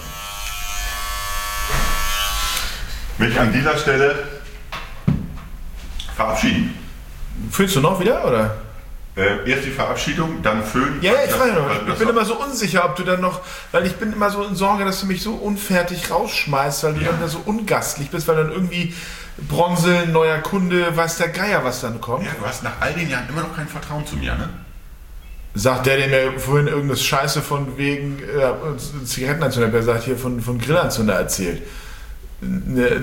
mich an dieser Stelle verabschieden. Fühlst du noch wieder, oder? Äh, erst die Verabschiedung, dann Föhn. Ja, ja, ich frage noch. Das- Ich das- bin immer so unsicher, ob du dann noch, weil ich bin immer so in Sorge, dass du mich so unfertig rausschmeißt, weil du Ja. dann da so ungastlich bist, weil dann irgendwie Bronze, neuer Kunde, weiß der Geier, was dann kommt. Ja, du hast nach all den Jahren immer noch kein Vertrauen zu mir, ne? Sagt der, der mir vorhin irgendeine Scheiße von wegen äh, Zigarettenanzünder, der sagt hier von, von Grillanzünder erzählt. Ne,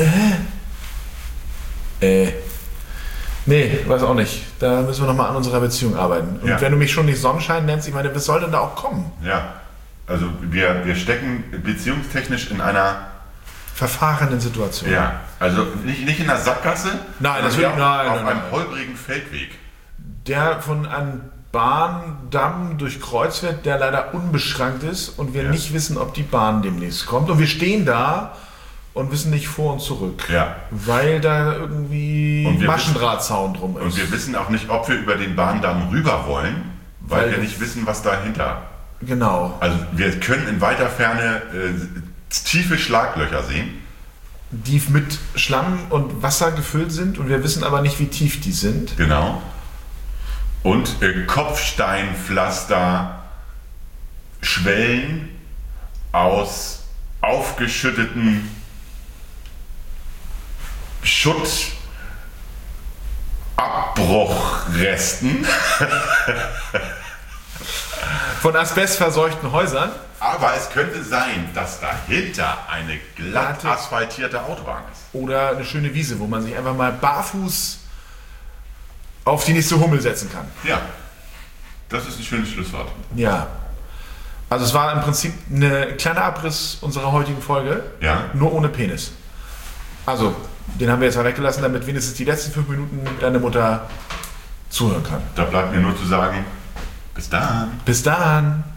hä? Äh. Nee, weiß auch nicht. Da müssen wir nochmal an unserer Beziehung arbeiten. Und Ja. wenn du mich schon nicht Sonnenschein nennst, ich meine, was soll denn da auch kommen? Ja. Also wir, wir stecken beziehungstechnisch in einer, Verfahrenen Situation. ja, also nicht, nicht in einer Sackgasse, Nein, sondern das will- auf, nein, auf nein, einem nein. holprigen Feldweg. Der von einem Bahndamm durchkreuzt wird, der leider unbeschrankt ist und wir Ja. nicht wissen, ob die Bahn demnächst kommt. Und wir stehen da und wissen nicht vor und zurück. Ja. Weil da irgendwie Und wir Maschendrahtzaun drum Und ist. wir wissen auch nicht, ob wir über den Bahndamm rüber wollen, weil, Weil- wir nicht wissen, was dahinter. Genau. Also wir können in weiter Ferne äh, tiefe Schlaglöcher sehen. Die mit Schlamm und Wasser gefüllt sind und wir wissen aber nicht, wie tief die sind. Genau. Und äh, Kopfsteinpflaster, Schwellen aus aufgeschütteten Schutt, Abbruchresten. Von asbestverseuchten Häusern. Aber es könnte sein, dass dahinter eine glatt Glatte- asphaltierte Autobahn ist. Oder eine schöne Wiese, wo man sich einfach mal barfuß auf die nächste Hummel setzen kann. Ja, das ist ein schönes Schlusswort. Ja. Also es war im Prinzip eine kleine Abriss unserer heutigen Folge, Ja. nur ohne Penis. Also, den haben wir jetzt mal weggelassen, damit wenigstens die letzten fünf Minuten deine Mutter zuhören kann. Da bleibt mir nur zu sagen, bis dann. Bis dann!